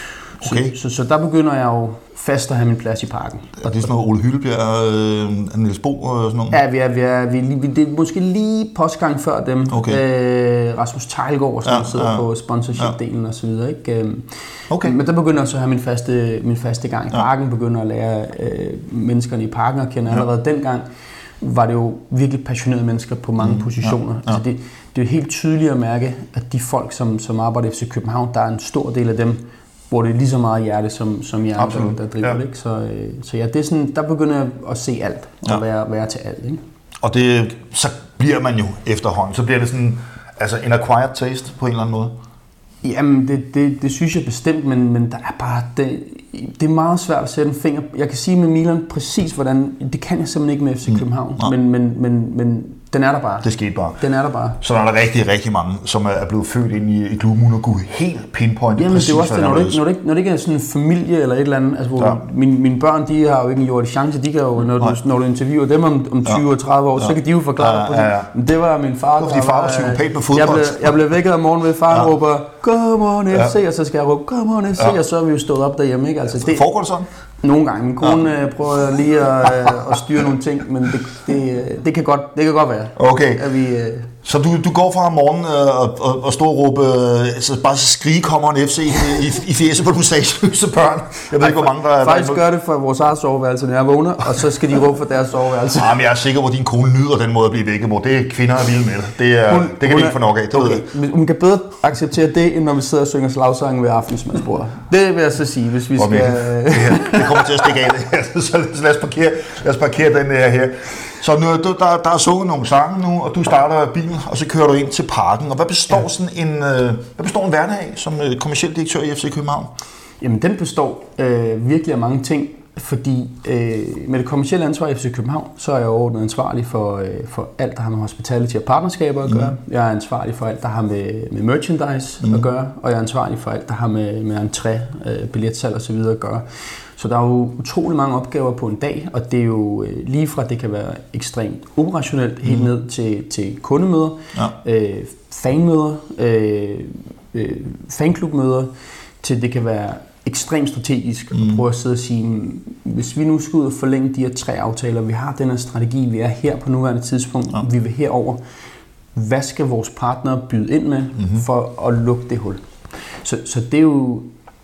Okay. Så, så, så der begynder jeg jo fast at have min plads i parken. Og det er sådan noget Ole Hyllebjerg, øh, Niels Bo og sådan noget? Ja, vi er, vi er, vi, vi, det er måske lige postgang før dem. Okay. Øh, Rasmus Teilgaard og sådan ja, noget sidder ja, på sponsorship-delen ja. og så videre. Ikke? Okay. Men der begynder jeg så at have min faste, min faste gang i parken, ja. begynder at lære øh, menneskerne i parken at kende. Allerede ja. dengang var det jo virkelig passionerede mennesker på mange mm, positioner. Ja, ja. Så det, det er jo helt tydeligt at mærke, at de folk, som, som arbejder i F C København, der er en stor del af dem, hvor det er lige så meget hjerte som, som hjerte, der, der driver ja. det. Ikke? Så, øh, så ja, det er sådan, der begynder jeg at se alt og ja. være, være til alt. Ikke? Og det, så bliver man jo efterhånden, så bliver det sådan altså en acquired taste på en eller anden måde? Jamen, det, det, det synes jeg bestemt, men, men der er bare, det, det er meget svært at sætte en finger. Jeg kan sige med Milan præcis, hvordan, det kan jeg simpelthen ikke med F C København, mm. men, men, men, men den er der bare. Det skete bare. Den er der bare. Så der er der rigtig, rigtig mange, som er blevet født ind i, i klubben, uden at kunne helt pinpointe Jamen, præcis, det er også det, når, det ikke, når, det ikke, når det ikke er sådan en familie eller et eller andet, altså hvor ja. mine, mine børn, de har jo ikke en jordig chance, de kan jo, når du, når du interviewer dem om, om tyve og tredive år, ja. så kan de jo forklare ja, ja, ja. på det var min far, der far var psykopat med fodbold. Jeg blev, jeg blev vækket om morgenen ved far ja. råber, come on F C, ja. og så skal jeg råbe, come on F C, ja. og så er vi jo stået op derhjemme, ikke? Altså, det, foregår det sådan? Nogle gange. Min kone ja. prøver lige at, at styre nogle ting, men det, det, det, kan, godt, det kan godt være. Okay. At vi, så du, du går fra om morgenen og, og, og står og råber, så bare skrige kommer en F C i, i, i fjeset på nogle statsløse børn. Jeg ved ikke, hvor mange der er. Faktisk gør det for vores eget soveværelse, når jeg vågner, og så skal de råbe for deres soveværelse. Ja, men jeg er sikker på, at din kone nyder den måde at blive vækket, hvor det er kvinder er vilde med det. Det, er, hun, det kan vi ikke få nok af, det okay. ved jeg. Hun kan bedre acceptere det, end når vi sidder og synger slagsangen ved aftensmadsbordet. Det vil jeg så sige, hvis vi skal... Det, her, det kommer til at stikke af det. Så lad os parkere, lad os parkere den her her. Så nu, der, der er sunget nogle sange nu, og du starter bilen, og så kører du ind til parken. Og hvad består, sådan en, hvad består en hverdag af som kommerciel direktør i F C København? Jamen, den består øh, virkelig af mange ting, fordi øh, med det kommercielle ansvar i F C København, så er jeg overordnet ansvarlig for, øh, for alt, der har med hospitality og partnerskaber at gøre. Mm. Jeg er ansvarlig for alt, der har med, med merchandise mm. at gøre, og jeg er ansvarlig for alt, der har med, med entré, øh, billetsalg og så videre at gøre. Så der er jo utrolig mange opgaver på en dag, og det er jo øh, lige fra, det kan være ekstremt operationelt, helt mm. ned til, til kundemøder, ja. øh, fanmøder, øh, øh, fanklubmøder, til det kan være ekstremt strategisk mm. at prøve at sidde og sige, hvis vi nu skal ud og forlænge de her tre aftaler, vi har den her strategi, vi er her på nuværende tidspunkt, ja. vi vil herover, hvad skal vores partnere byde ind med mm-hmm. for at lukke det hul? Så, så det er jo,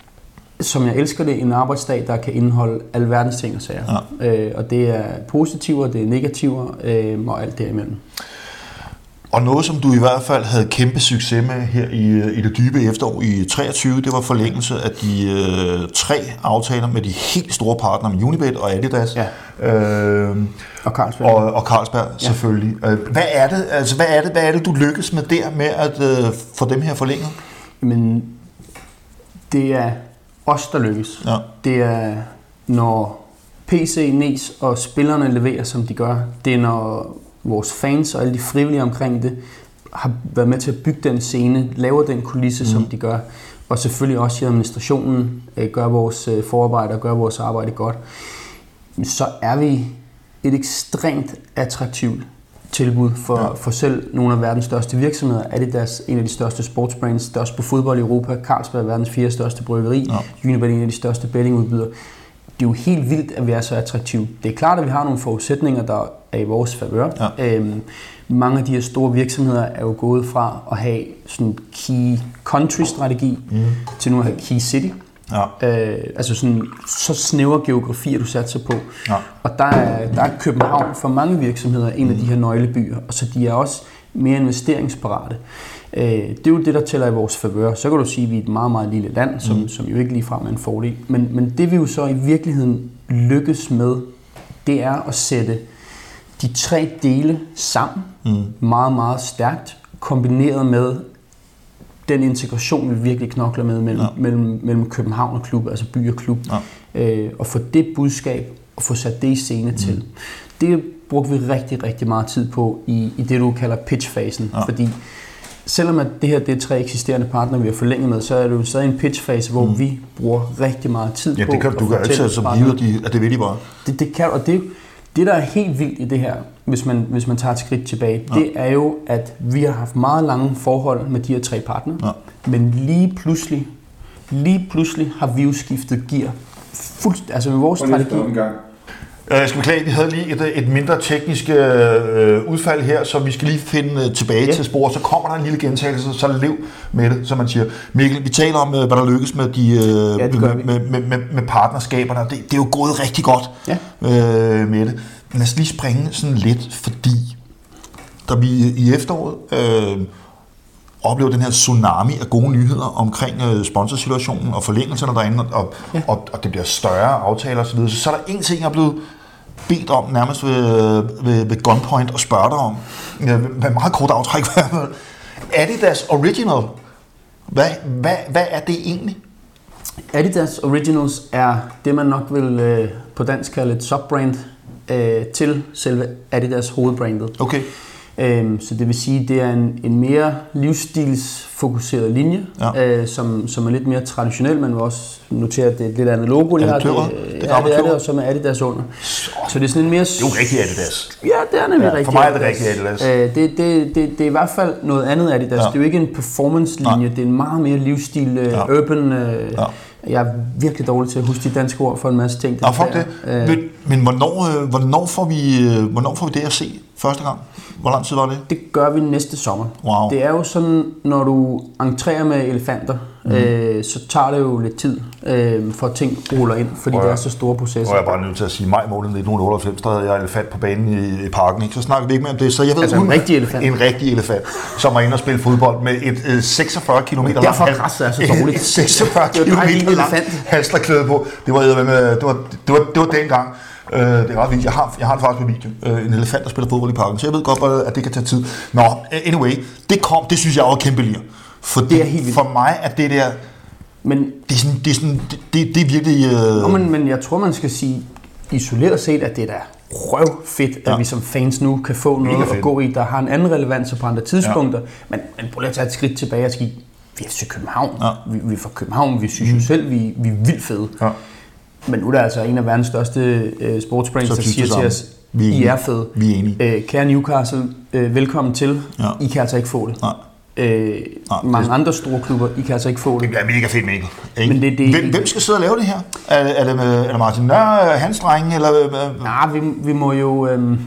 som jeg elsker det, en arbejdsdag, der kan indeholde alverdens ting og sager. Ja. Øh, og det er positiver, det er negativer øh, og alt derimellem. Og noget, som du i hvert fald havde kæmpe succes med her i, i det dybe efterår i treogtyve, det var forlængelse af de øh, tre aftaler med de helt store partnere med Unibet og Adidas. Ja. Øh, og Carlsberg. Og, og Carlsberg, ja. selvfølgelig. Hvad er det, altså, hvad er det, hvad er det, du lykkes med der med at øh, få dem her forlænget? Men det er os, der lykkes. Ja. Det er, når P C, N E S og spillerne leverer, som de gør. Det er, når vores fans og alle de frivillige omkring det har været med til at bygge den scene, laver den kulisse, mm. som de gør. Og selvfølgelig også i administrationen gør vores forarbejde og gør vores arbejde godt. Så er vi et ekstremt attraktivt tilbud for, ja. for selv nogle af verdens største virksomheder. Adidas, en af de største sportsbrands, størst på fodbold i Europa. Carlsberg, verdens fjerde største bryggeri. Ja. Unibet, en af de største bettingudbydere. Det er jo helt vildt, at vi er så attraktive. Det er klart, at vi har nogle forudsætninger, der er i vores favør. Ja. Øhm, mange af de her store virksomheder er jo gået fra at have sådan en key country-strategi mm. til nu at have key city. Ja. Øh, altså sådan så snævre geografier, du satser på. Ja. Og der er, der er København for mange virksomheder en af de her nøglebyer, og så de er også mere investeringsparate. Øh, det er jo det, der tæller i vores favør. Så kan du sige, at vi er et meget, meget lille land, som, mm. som jo ikke ligefrem er en fordel. Men, men det vi jo så i virkeligheden lykkes med, det er at sætte de tre dele sammen mm. meget, meget stærkt, kombineret med den integration, vi virkelig knokler med mellem, ja. mellem, mellem København og klub, altså by og klub, ja. øh, og få det budskab og få sat det i scene mm. til. Det brugte vi rigtig, rigtig meget tid på i, i det, du kalder pitchfasen, ja. fordi selvom at det her det er tre eksisterende partnere, vi har forlænget med, så er det jo stadig en pitchfase, hvor mm. vi bruger rigtig meget tid ja, på. Ja, det kan du ikke altid som hiver, de, at det vil de bare. Det, det kan, og det, det, der er helt vildt i det her, hvis man, hvis man tager et skridt tilbage, ja. det er jo, at vi har haft meget lange forhold med de her tre partnere, ja. men lige pludselig, lige pludselig har vi jo skiftet gear. Fuldt, altså med vores strategi. Jeg skal beklage, vi havde lige et, et mindre teknisk øh, udfald her, så vi skal lige finde tilbage ja. til spor. Så kommer der en lille gentagelse, så lev med det, som man siger. Mikkel, vi taler om, hvad der lykkes med, de, øh, ja, med, med, med, med, med partnerskaberne. Det, det er jo gået rigtig godt ja. øh, med det. Men lad os lige springe sådan lidt, fordi da vi i efteråret øh, oplever den her tsunami af gode nyheder omkring øh, sponsorsituationen og forlængelserne derinde, og, ja. og, og det bliver større aftaler osv., så, så er der en ting, jeg er blevet bedt om nærmest ved, ved, ved gunpoint og spørge dig om, med meget kort aftræk. Adidas Original, hvad, hvad, hvad er det egentlig? Adidas Originals er det, man nok vil øh, på dansk kalde et subbrand øh, til selve Adidas hovedbrandet. Okay. Øhm, så det vil sige, at det er en, en mere livsstilsfokuseret linje, ja. øh, som, som er lidt mere traditionel. Man vil også notere, at det er et lidt andet logo. Er det kløver? Det, det, ja, det er det, og så med Adidas under. Så, så det er sådan en mere... Det er jo rigtig Adidas. Ja, det er nemlig ja, rigtig For mig er det rigtig Adidas. Øh, det, det, det, det er i hvert fald noget andet Adidas. Ja. Det er jo ikke en performance-linje, det er en meget mere livsstil, øh, ja. urban... Øh, ja. Jeg er virkelig dårlig til at huske de danske ord for en masse ting. Nå, fuck det. Øh, men men hvornår, hvornår, får vi, hvornår får vi det at se første gang? Hvor lang tid var det? Det gør vi næste sommer. Wow. Det er jo sådan, når du entrerer med elefanter, mm. øh, så tager det jo lidt tid, øh, for at ting ruller ind, fordi det er så store processer. Og jeg er bare nødt til at sige, maj måned nitten otteoghalvfems, der havde jeg elefant på banen i, i parken. Ikke? Så snakker vi ikke mere om det. Så jeg ved, altså en rigtig elefant. En rigtig elefant, som var inde og spille fodbold med et øh, seksogfyrre kilometer langt. Derfor græsset er så dårligt. Et seksogfyrre kilometer langt halsterklæde på. Det var, det var, det var, det var, det var dengang. Uh, det er ret vildt. Jeg har, jeg har det faktisk på video. Uh, en elefant, der spiller fodbold i parken. Så jeg ved godt, at det kan tage tid. Nå, anyway. Det kom, det synes jeg var kæmpe lir. For, det er helt vildt. For mig er det der... Men det er, sådan, det er, sådan, det, det er virkelig... Uh... Nå, men, men jeg tror, man skal sige isoleret set, at det er da røvfedt, ja. at vi som fans nu kan få noget at gå i, der har en anden relevans på andre tidspunkter. Ja. Men, men prøv lige at tage et skridt tilbage og sige, vi er fra København. Ja. Vi, vi er fra København. Vi synes mm. jo selv, vi, vi er vildt fede. Ja. Men nu er der altså en af verdens største øh, sportsbrands, der siger til os, vi I er fede. Vi er enige. Øh, kære Newcastle, øh, velkommen til. Ja. I kan altså ikke få det. Nej. Øh, Nej, mange det... andre store klubber, I kan altså ikke få det. Det er mega fedt, Mikkel. Men det, det, hvem, hvem skal sidde og lave det her? Er, er, det, med, er det Martin Nør, Hans Drenge? Eller... Nej, vi, vi må jo... Øh,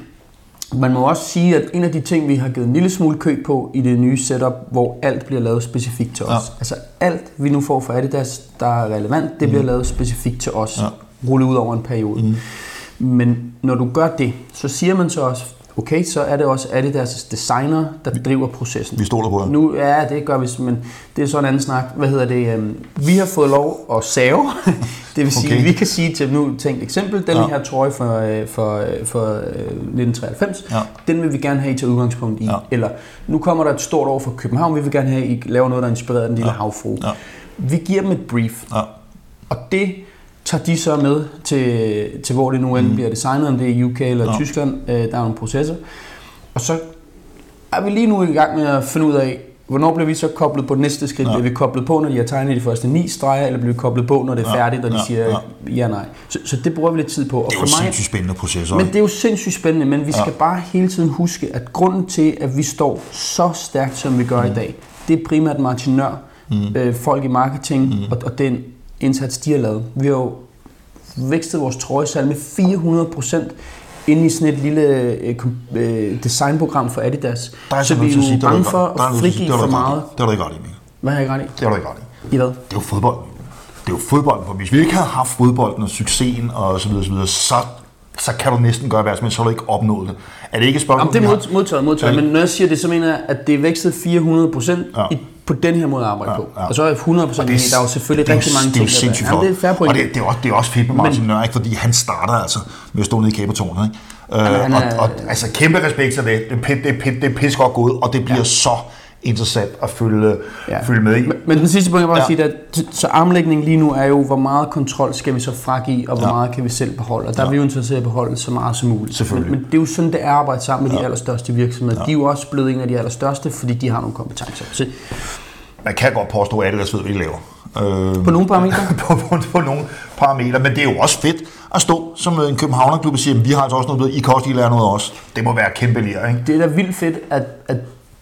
man må også sige, at en af de ting, vi har givet en lille smule køb på i det nye setup, hvor alt bliver lavet specifikt til os. Ja. Altså alt, vi nu får fra Adidas, der er relevant, det mm. bliver lavet specifikt til os. Ja. Rullet ud over en periode. Mm. Men når du gør det, så siger man så også, okay, så er det også Adidas' designer, der driver processen. Vi stoler på det. Nu, ja, det gør vi, men det er så en anden snak. Hvad hedder det? Um, vi har fået lov at save. Det vil sige, okay. Vi kan sige til nu, tænk et eksempel, den ja. her trøje for, for, for nitten treoghalvfems, ja. den vil vi gerne have I til udgangspunkt i. Ja. Eller nu kommer der et stort år fra København, vi vil gerne have I laver noget, der inspirerer den lille ja. havfrue. Ja. Vi giver dem et brief, ja. og det tager de så med til, til hvor det nu end mm. bliver designet, om det er i U K eller ja. Tyskland, øh, der er nogle processer. Og så er vi lige nu i gang med at finde ud af, hvornår bliver vi så koblet på det næste skridt? Ja. Bliver vi koblet på, når de har tegnet de første ni streger, eller bliver vi koblet på, når det er færdigt, og de ja. siger ja, ja nej. Så, så det bruger vi lidt tid på. Og det er jo for mig, sindssygt spændende processer. Men det er jo sindssygt spændende, men vi skal ja. bare hele tiden huske, at grunden til, at vi står så stærkt, som vi gør mm. i dag, det er primært Martin Nør, mm. øh, folk i marketing, mm. og, og den indsats, de har lavet. Vi har jo vækstet vores trøjesalg med fire hundrede procent inde i sådan et lille øh, designprogram for Adidas. Så vi er jo sige, bange for at frigive for meget. Det har du ikke ret i, Mikkel. Hvad har jeg ikke ret i? Det har du ikke ret i. I hvad? Det er jo fodbold. Det er jo fodbold. For hvis vi ikke havde haft fodbolden og succesen og så videre, så videre, så så kan du næsten gøre hvad som helst, så har du ikke opnået det. Er det ikke et spørgsmål? Jamen, det er modtaget, modtaget. Men når jeg siger det, så mener jeg, at det er vækstet fire hundrede procent ja. på den her måde at arbejde ja, på. Ja. Og så er hundrede procent, der er jo selvfølgelig det er, rigtig mange ting. Det er jo sindssygt flot. Det er fair point. Og det, det, er også, det er også fedt med Martin Nør, ikke? Fordi han starter altså med at stå nede i kæbertårnet. Ikke? Øh, og, og, altså kæmpe respekt til det. Det er, det, er, det er pisse godt gået, og det bliver ja. så interessant at følge, ja. følge med i. Men, men den sidste punkt, jeg bare ja. sige, at så armlægningen lige nu er jo, hvor meget kontrol skal vi så fragive, og hvor ja. meget kan vi selv beholde. Og der ja. er vi jo interesseret i at beholde så meget som muligt. Men, men det er jo sådan, det er at arbejde sammen med ja. de allerstørste virksomheder. Ja. De er jo også blevet en af de allerstørste, fordi de har nogle kompetencer. Så man kan godt påstå, at Adidas ved, hvad de laver. Øh, på nogle parametre? på, på, på nogle parametre, men det er jo også fedt at stå som en københavnerklub og sige, at vi har altså også noget, I kan også lige lære noget af os. Det må være kæmpe lære, ikke? Det er da vildt fedt, at, at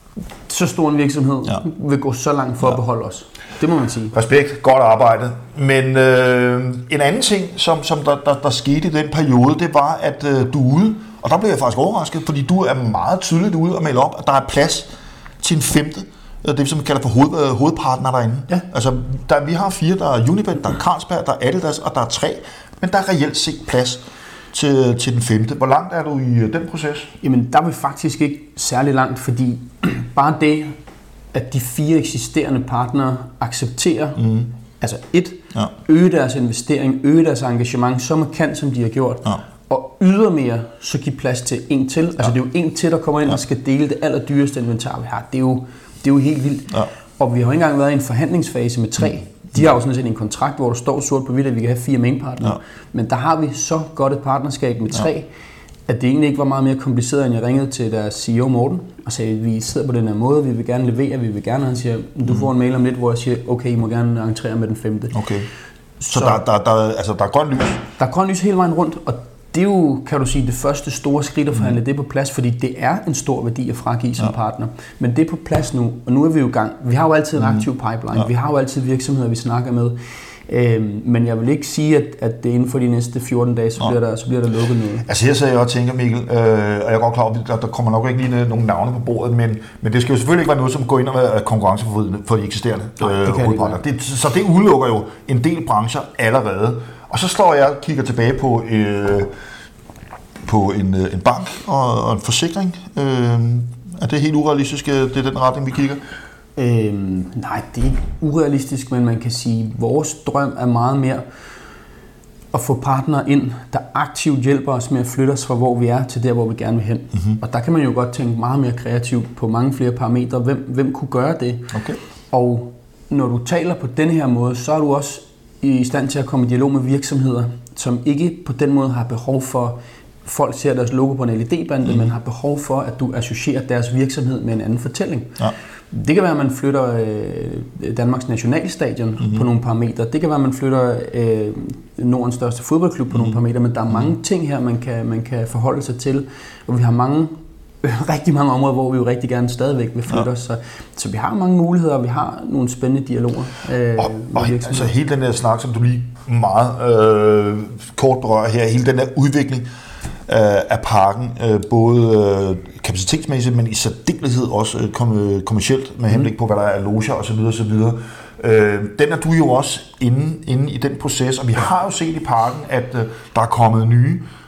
så stor en virksomhed ja. vil gå så langt for ja. at beholde os. Det må man sige. Respekt, godt arbejde. Men øh, en anden ting, som, som der, der, der skete i den periode, det var, at øh, du er ude, og der blev jeg faktisk overrasket, fordi du er meget tydeligt ude og melde op, at der er plads til en femte, det som vi kalder for hoved, øh, hovedpartner derinde. Ja. Altså, der, vi har fire, der er Unibet, der er Carlsberg, der er Adidas, og der er tre, men der er reelt set plads til, til den femte. Hvor langt er du i den proces? Jamen, der er vi faktisk ikke særlig langt, fordi bare det, at de fire eksisterende partnere accepterer, mm. altså et, ja. øge deres investering, øge deres engagement så markant, som de har gjort, ja. og ydermere så give plads til en til. Ja. Altså det er jo en til, der kommer ind ja. og skal dele det allerdyreste inventar, vi har. Det er jo, det er jo helt vildt. Ja. Og vi har ikke engang været i en forhandlingsfase med tre. Mm. De har jo sådan set en kontrakt, hvor der står sort på hvidt, at vi kan have fire mainpartnere. Ja. Men der har vi så godt et partnerskab med tre, ja. at det egentlig ikke var meget mere kompliceret, end jeg ringede til deres C E O Morten og sagde, at vi sidder på den her måde, vi vil gerne levere, vi vil gerne. Han siger, du får en mail om lidt, hvor jeg siger, okay, I må gerne entrere med den femte. Okay. Så, så der, der, der, altså, der er grøn lys? Der er grøn lys hele vejen rundt, og det er jo, kan du sige, det første store skridt at forhandle mm. det på plads, fordi det er en stor værdi at fragive som ja. partner. Men det er på plads nu, og nu er vi jo i gang. Vi har jo altid en aktiv pipeline, ja. vi har jo altid virksomheder, vi snakker med. Øhm, men jeg vil ikke sige, at, at det inden for de næste fjorten dage, så bliver, der, så bliver der lukket noget. Altså her sidder jeg og tænker, Mikkel, øh, og jeg er godt klar over, at der, der kommer nok ikke lige nogle navne på bordet, men, men det skal jo selvfølgelig ikke være noget, som går ind og er konkurrenceforvridende for de eksisterende øh, hovedpartnere. Det, så det udelukker jo en del brancher allerede. Og så slår jeg og kigger tilbage på, øh, på en, en bank og, og en forsikring. Øh, er det helt urealistisk, det er den retning, vi kigger? Øhm, nej, det er ikke urealistisk, men man kan sige, at vores drøm er meget mere at få partnere ind, der aktivt hjælper os med at flytte os fra, hvor vi er, til der, hvor vi gerne vil hen. Mm-hmm. Og der kan man jo godt tænke meget mere kreativt på mange flere parametre. Hvem, hvem kunne gøre det? Okay. Og når du taler på den her måde, så er du også i stand til at komme i dialog med virksomheder, som ikke på den måde har behov for, folk ser deres logo på en L E D-bande, mm. men har behov for, at du associerer deres virksomhed med en anden fortælling. Ja. Det kan være, at man flytter øh, Danmarks nationalstadion mm-hmm. på nogle parametre. Det kan være, at man flytter øh, Nordens største fodboldklub på mm-hmm. nogle parametre. Men der er mange ting her, man kan, man kan forholde sig til. Og vi har mange, øh, rigtig mange områder, hvor vi jo rigtig gerne stadigvæk vil flytte ja. os. Så, så vi har mange muligheder, og vi har nogle spændende dialoger. Øh, og og altså hele den der snak, som du lige meget øh, kort berører her, hele den der udvikling af parken, både kapacitetsmæssigt, men i særdeleshed også kommercielt, med henblik på, hvad der er loger osv. osv. Den er du jo også inde, inde i den proces, og vi har jo set i parken, at der er kommet nye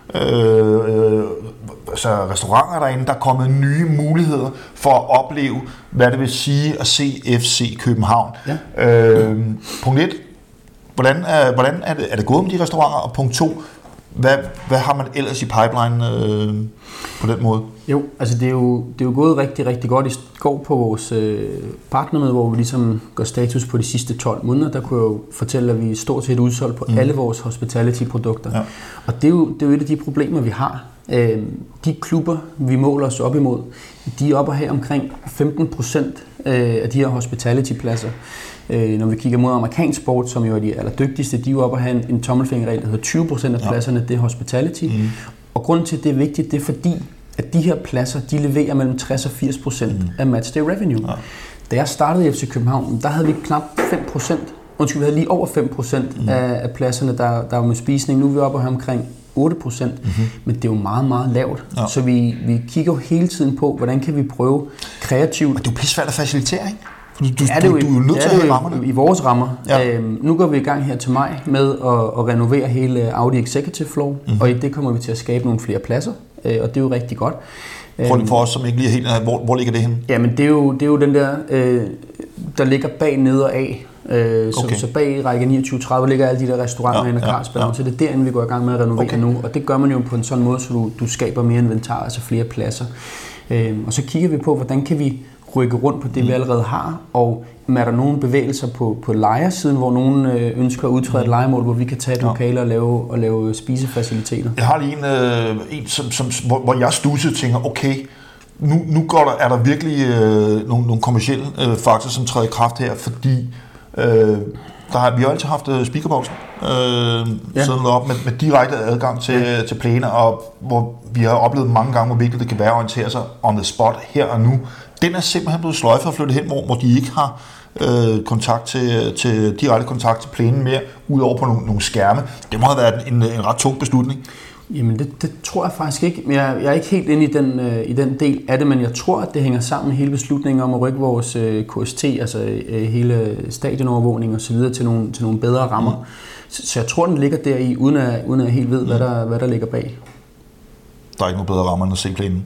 øh, altså restauranter derinde, der er kommet nye muligheder for at opleve, hvad det vil sige at se F C København. Ja. Øh, punkt et, hvordan, er, hvordan er, det, er det gået med de restauranter? Og punkt to, hvad, hvad har man ellers i pipeline øh, på den måde? Jo, altså det er jo, det er jo gået rigtig, rigtig godt. I går på vores øh, partnermøde, hvor vi ligesom gør status på de sidste tolv måneder, der kunne jeg jo fortælle, at vi er stort set udsolgt på mm. alle vores hospitality-produkter. Ja. Og det er, jo, det er jo et af de problemer, vi har. Øh, de klubber, vi måler os op imod, de er oppe her omkring femten procent af de her hospitality-pladser. Øh, når vi kigger mod amerikansk sport, som jo er de allerdygtigste, de er jo oppe at have en, en tommelfingerregel, der hedder tyve procent af pladserne, ja. Det er hospitality. Mm. Og grunden til, at det er vigtigt, det er fordi, at de her pladser, de leverer mellem tres og firs procent mm. af matchday revenue. Ja. Da jeg startede i F C København, der havde vi knap fem procent, undskyld, vi havde lige over fem procent mm. af, af pladserne, der, der var med spisning. Nu er vi oppe at have omkring otte procent, mm-hmm. men det er jo meget, meget lavt. Ja. Så vi, vi kigger jo hele tiden på, hvordan kan vi prøve kreativt. Men det er jo pisse svært at facilitere, ikke? Du, du, ja, det er jo, du, du er jo nødt til at have rammerne. I vores rammer. Ja. Øhm, nu går vi i gang her til maj med at, at renovere hele Audi Executive Floor, mm-hmm. og i det kommer vi til at skabe nogle flere pladser, øh, og det er jo rigtig godt. Prøv lige for os, som ikke lige er helt... Hvor, hvor ligger det henne? Jamen, det er jo, det er jo den der, øh, der ligger bag, ned og af. Øh, så, okay. så bag række niogtyve tredive ligger alle de der restauranter ja, inde i Carlsberg, ja, ja. Så det er derinde, vi går i gang med at renovere okay. nu. Og det gør man jo på en sådan måde, så du, du skaber mere inventar, altså flere pladser. Øh, og så kigger vi på, hvordan kan vi rykke rundt på det, mm. vi allerede har, og er der nogle bevægelser på, på lejersiden, hvor nogen øh, ønsker at udtræde mm. et lejemål, hvor vi kan tage et ja. lokale og lave, og lave spisefaciliteter. Jeg har lige en, øh, en som, som, hvor, hvor jeg studsede og tænker, okay, nu, nu går der, er der virkelig øh, nogle, nogle kommercielle øh, faktorer, som træder i kraft her, fordi øh, der har, vi har altid haft uh, speakerboxen øh, ja. sådan op med, med direkte adgang til, ja. til plæner, og hvor vi har oplevet mange gange, hvor vigtigt det kan være at orientere sig on the spot her og nu. Den er simpelthen blevet sløjfet og flyttet hen, hvor, hvor de ikke har øh, kontakt til, til, direkte kontakt til plænen mere, udover på nogle, nogle skærme. Det må have været en, en ret tung beslutning. Jamen det, det tror jeg faktisk ikke. Jeg, jeg er ikke helt inde i den, øh, i den del af det, men jeg tror, at det hænger sammen med hele beslutningen om at rykke vores øh, K S T, altså øh, hele stadionovervågning og så videre til nogle, til nogle bedre rammer. Mm. Så, så jeg tror, den ligger deri, uden at, uden at jeg helt ved, mm. hvad, der, hvad der ligger bag. Der er ikke nogen bedre rammer end at se plænen?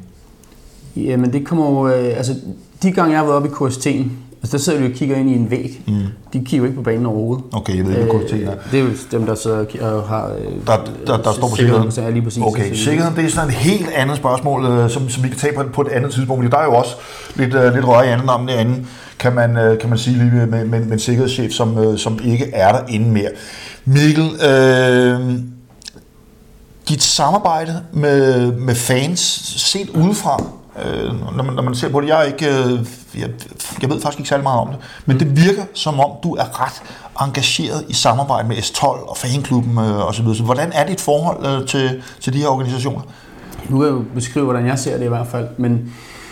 Jamen det kommer jo, øh, altså de gange jeg har været oppe i K S T'en, altså der sidder du og kigger ind i en væg. Mm. De kigger jo ikke på banen overhovedet. Okay, jeg ved ikke, hvad K S T er. Det er jo dem, der så og har... Der, der, der står på sikkerheden? Ja, lige præcis. Okay, sikkerheden, det er sådan et helt andet spørgsmål, som, som vi kan tage på, på et andet tidspunkt. Der er jo også lidt, uh, lidt røre i anden om derinde, kan man, uh, kan man sige lige med, med, med en sikkerhedschef, som, uh, som ikke er derinde mere. Mikkel, øh, dit samarbejde med, med fans, set udefra, Øh, når, man, når man ser på det, jeg, er ikke, øh, jeg, jeg ved faktisk ikke særlig meget om det, men det virker som om, du er ret engageret i samarbejde med S tolv og fanklubben øh, osv. Så hvordan er dit forhold øh, til, til de her organisationer? Nu kan jeg jo beskrive, hvordan jeg ser det i hvert fald, men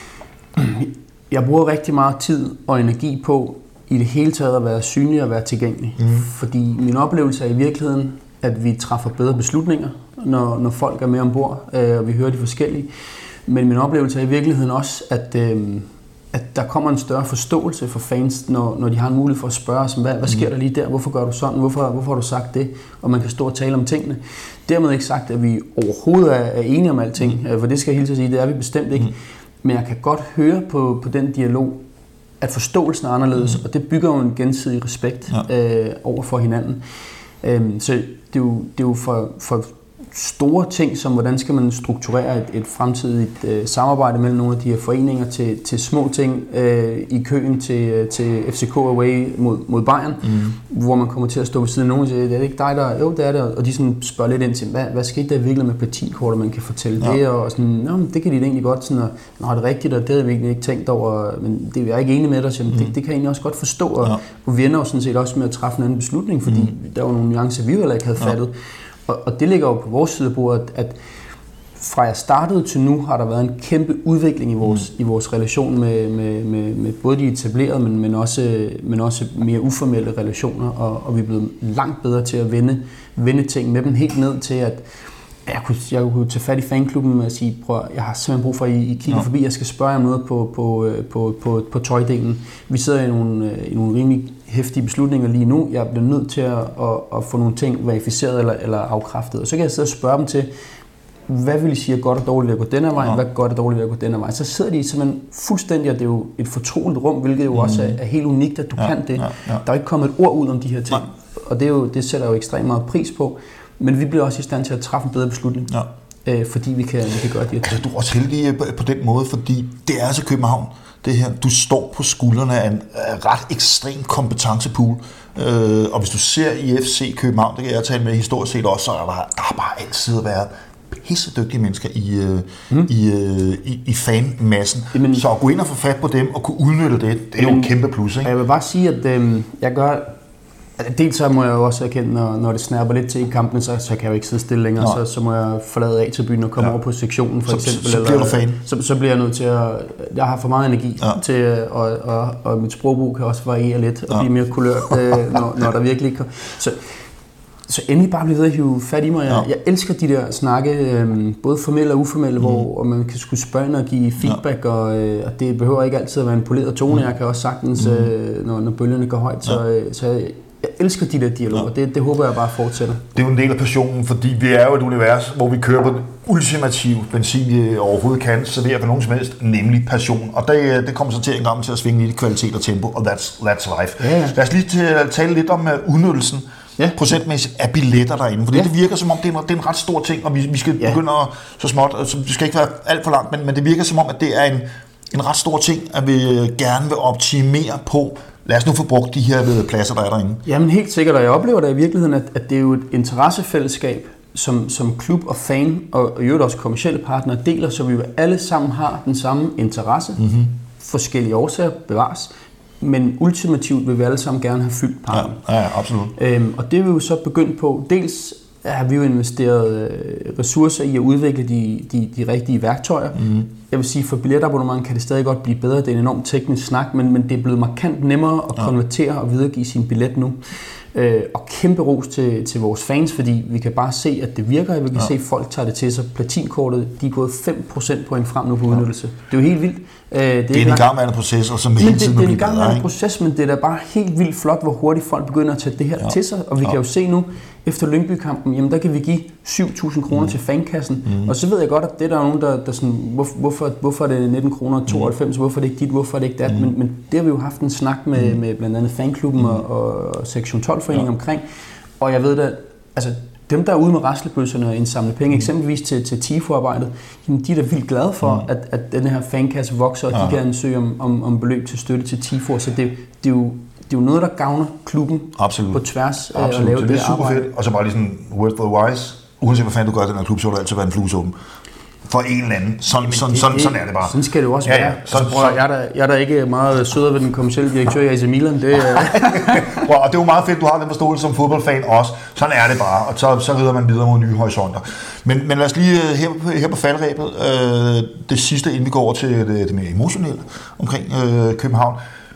jeg bruger rigtig meget tid og energi på i det hele taget at være synlig og være tilgængelig. Mm. Fordi min oplevelse er i virkeligheden, at vi træffer bedre beslutninger, når, når folk er med ombord, øh, og vi hører de forskellige. Men min oplevelse er i virkeligheden også, at, øh, at der kommer en større forståelse for fans, når, når de har en mulighed for at spørge os, hvad, hvad sker der lige der? Hvorfor gør du sådan? Hvorfor, hvorfor har du sagt det? Og man kan stå og tale om tingene. Dermed ikke sagt, at vi overhovedet er, er enige om alting, mm. for det skal jeg hilse at sige, det er vi bestemt ikke. Mm. Men jeg kan godt høre på, på den dialog, at forståelsen er anderledes, mm. og det bygger jo en gensidig respekt ja. øh, over for hinanden. Øh, så det er jo, det er jo for... for store ting, som hvordan skal man strukturere et, et fremtidigt øh, samarbejde mellem nogle af de her foreninger til, til små ting øh, i køen til, til F C K away mod, mod Bayern, mm. hvor man kommer til at stå ved siden af nogen og sige, det er ikke dig, der... Jo, det er det, og de sådan spørger lidt ind til, hvad, hvad skete der virkelig med platinkortet, man kan fortælle ja. det, og sådan, nå, det kan de egentlig godt, sådan, og, nå, det er rigtigt, og det havde vi egentlig ikke tænkt over, men det er jeg ikke enig med dig, så, mm. det, det kan jeg egentlig også godt forstå, og, ja. og vi ender jo sådan set også med at træffe en anden beslutning, fordi mm. der var nogle nuancer, vi heller ikke havde fattet. Ja. Og det ligger jo på vores side af bordet, at fra jeg startede til nu, har der været en kæmpe udvikling i vores, mm. i vores relation med, med, med, med både de etablerede, men, men, også, men også mere uformelle relationer, og, og vi er blevet langt bedre til at vende, vende ting med dem helt ned til, at jeg kunne, jeg kunne tage fat i fanklubben og sige, prøv, jeg har simpelthen brug for, at I, I kigger ja. forbi, jeg skal spørge om noget på, på, på, på, på tøjdelen. Vi sidder i nogle, i nogle rimelig heftige beslutninger lige nu. Jeg bliver nødt til at, at, at få nogle ting verificeret eller, eller afkræftet. Og så kan jeg sidde og spørge dem til, hvad vil I sige er godt og dårligt ved at gå denne vej, ja. hvad er godt og dårligt ved at gå denne vej. Så sidder de simpelthen fuldstændig, og det er jo et fortroligt rum, hvilket jo mm. også er, er helt unikt, at du ja, kan det. Ja, ja. Der er ikke kommet et ord ud om de her ting, Nej. og det, er jo, det sætter jo ekstremt meget pris på, men vi bliver også i stand til at træffe en bedre beslutning, ja. øh, fordi vi kan, vi kan gøre de her ting. Altså, du er også heldig på, på den måde, fordi det er altså København, det her. Du står på skuldrene af en ret ekstrem kompetencepool, øh, og hvis du ser i F C København, det kan jeg tale med historisk set også, så er der, der har bare altid været pisse dygtige mennesker i, mm. i, i, i fanmassen. Jamen, så at gå ind og få fat på dem og kunne udnytte det, det er jo en kæmpe plus, ikke? Jeg vil bare sige, at øh, jeg gør... Altså, dels så må jeg jo også erkende, når, når det snapper lidt til i kampen, så, så kan jeg jo ikke sidde stille længere, så, så må jeg forlade af til byen og komme ja. over på sektionen for så, eksempel. Så, så bliver du fan. Så, så bliver jeg nødt til at... Jeg har for meget energi ja. til, og, og, og mit sprogbrug kan også variere lidt og ja. blive mere kulørt, øh, når, når der virkelig kan... Så, Så endelig bare blive ved at hive fat i mig. Jeg, ja. jeg elsker de der snakke, øhm, både formelle og uformelle, mm. hvor man kan skulle spørge og give feedback, ja. og, øh, og det behøver ikke altid at være en poleret tone. Mm. Jeg kan også sagtens, mm. øh, når, når bølgerne går højt, så, ja. øh, så jeg, jeg elsker de der dialoger. Ja. Det, det håber jeg bare fortsætter. Det er jo en del af passionen, fordi vi er jo et univers, hvor vi kører på den ultimative benzin, vi overhovedet kan servere for nogen som helst, nemlig passion. Og det, det kommer så til en gang til at svinge lidt i kvalitet og tempo, og that's, that's life. Ja, ja. Lad os lige tale lidt om uh, udnyttelsen. Ja. Procentmæssigt af billetter derinde, fordi ja. det virker som om, det er en, det er en ret stor ting, og vi, vi skal ja. begynde at, så småt, så det skal ikke være alt for langt, men, men det virker som om, at det er en, en ret stor ting, at vi gerne vil optimere på. Lad os nu få brugt de her pladser, der er derinde. Jamen helt sikkert, og jeg oplever da i virkeligheden, at, at det er jo et interessefællesskab, som, som klub og fan, og i øvrigt også kommercielle partnere deler, så vi jo alle sammen har den samme interesse, mm-hmm. forskellige årsager bevares, men ultimativt vil vi alle sammen gerne have fyldt parken. Ja, ja, absolut. Øhm, og det er vi jo så begyndt på. Dels har vi jo investeret øh, ressourcer i at udvikle de, de, de rigtige værktøjer. Mm-hmm. Jeg vil sige, for billetabonnement kan det stadig godt blive bedre. Det er en enormt teknisk snak, men, men det er blevet markant nemmere at konvertere og videregive sin billet nu. Øh, og kæmpe ros til, til vores fans, fordi vi kan bare se, at det virker, og vi kan ja. se, at folk tager det til sig. Platinkortet, de er gået fem procentpoint frem nu på ja. udnyttelse. Det er jo helt vildt. Øh, det, det er en igangværende proces, og som hele tiden det, det er en igangværende proces, men det er da bare helt vildt flot, hvor hurtigt folk begynder at tage det her ja. til sig. Og vi ja. kan jo se nu, efter Lyngby-kampen, jamen der kan vi give syv tusind kroner mm. til fankassen. Mm. Og så ved jeg godt, at det der er nogen, der, der sådan, hvor, hvorfor, hvorfor er det nitten kroner tooghalvfems, mm. hvorfor er det ikke dit, hvorfor er det ikke dat? Mm. Men, men det har vi jo haft en snak med, mm. med blandt andet fanklubben mm. og, og sektion tolv-foreningen ja. omkring. Og jeg ved da, altså dem, der er ude med raslebøsserne og indsamle penge, eksempelvis til, til T I F O-arbejdet, jamen, de er da vildt glade for, mm. at, at den her fankasse vokser, og ja. de kan søge om, om, om beløb til støtte til T I F O. Så det, det, er jo, det er jo noget, der gavner klubben Absolut. på tværs af at lave det, det er super fedt. Og så bare lige sådan, word for the wise, uanset hvad fanden du gør i den her klub, så vil der altid være en fluesåben. For en eller anden. Sådan, Jamen, sådan, sådan, sådan er det bare. Sådan skal det jo også være. Ja, ja. Sådan, altså, prøv, jeg, er der, jeg er der ikke meget sødere ved den kommercielle direktør i A C Milan. Det, prøv, og det er jo meget fedt, du har den forståelse som fodboldfan også. Sådan er det bare, og så, så rider man videre mod nye horisonter. Men, men lad os lige her, her på faldrebet, øh, det sidste, inden vi går over til det, det mere emotionelle omkring øh, København.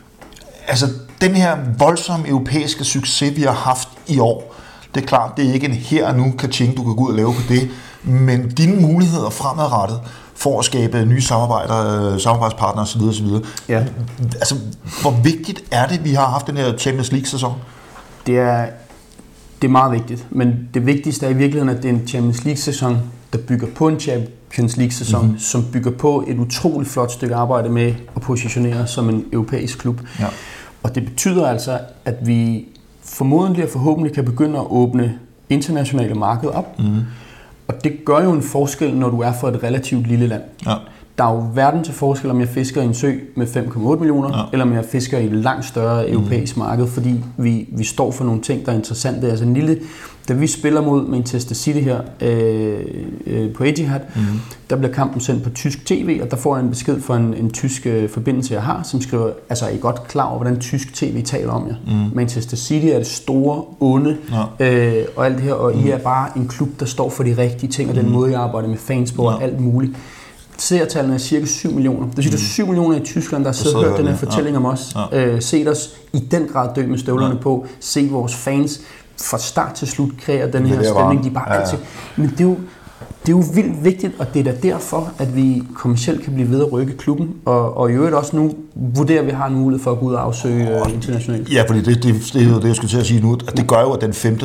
Altså, den her voldsomme europæiske succes, vi har haft i år, det er klart, det er ikke en her og nu kaching, du kan gå ud og lave på det, men dine muligheder fremadrettet for at skabe nye samarbejder, samarbejdspartnere osv. osv. Ja. Altså, hvor vigtigt er det, vi har haft den her Champions League-sæson? Det er, det er meget vigtigt, men det vigtigste er i virkeligheden, at det er en Champions League-sæson, der bygger på en Champions League-sæson, mm-hmm. som bygger på et utroligt flot stykke arbejde med at positionere som en europæisk klub. Ja. Og det betyder altså, at vi formodentlig og forhåbentlig kan begynde at åbne internationale markeder op. Mm. Og det gør jo en forskel, når du er for et relativt lille land. Ja. Der er jo verden til forskel, om jeg fisker i en sø med fem komma otte millioner, ja. eller om jeg fisker i et langt større europæisk mm. marked, fordi vi, vi står for nogle ting, der er interessante. Altså en lille, da vi spiller mod Manchester City her øh, øh, på Etihad, mm. der bliver kampen sendt på tysk tv, og der får jeg en besked fra en, en tysk øh, forbindelse, jeg har, som skriver, altså er I godt klar over, hvordan tysk tv taler om jer? Mm. Manchester City er det store, onde, ja. øh, og alt det her, og mm. I er bare en klub, der står for de rigtige ting, og den mm. måde, jeg arbejder med fans på, ja. og alt muligt. Seertallene er cirka syv millioner. Det synes, der er syv millioner i Tyskland, der har siddet og hørt den her fortælling ja. om os. Ja. Øh, set os i den grad dø med støvlerne ja. på. Se vores fans fra start til slut kreere den her stemning. De bare ja, ja. altid. Men det er, jo, det er jo vildt vigtigt, og det er da derfor, at vi kommercielt kan blive ved at rykke klubben. Og, og i øvrigt også nu vurderer vi har en mulighed for at gå ud og afsøge oh, internationalt. Ja, fordi det, det, det er jo det, jeg skulle til at sige nu. At det gør jo, at den femte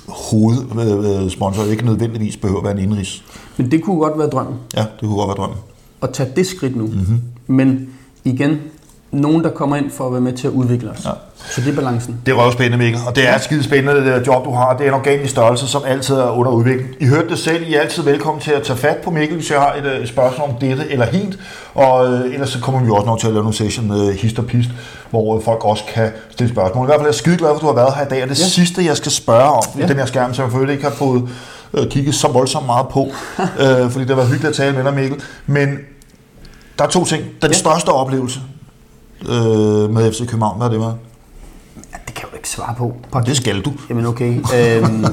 hovedsponsor ikke nødvendigvis behøver at være en indrigs. Men det kunne godt være drømmen. Ja, det kunne godt være drømmen. At tage det skridt nu. Mm-hmm. Men igen, nogen der kommer ind for at være med til at udvikle os. Ja. Så det er balancen. Det er røvspændende, Mikkel, og det er skide spændende, det der job, du har. Det er en organisk størrelse, som altid er under udvikling. I hørte det selv, I er altid velkommen til at tage fat på Mikkel, hvis jeg har et, et spørgsmål om dette eller hint. Og øh, ellers så kommer vi også nok til at lave nogle session med hist og pist, hvor folk også kan stille spørgsmål. I hvert fald er jeg skide glad for, at du har været her i dag. Og det ja. sidste, jeg skal spørge om, ja. den her skærm, som jeg selvfølgelig ikke har fået øh, kigget så voldsomt meget på, øh, fordi det var hyggeligt at tale med dig, Mikkel. Men der er to ting. Den ja. største oplevelse øh, med F C København, hvad det var? Ja, det kan jeg jo ikke svare på. på det skal du. Jamen okay. øhm,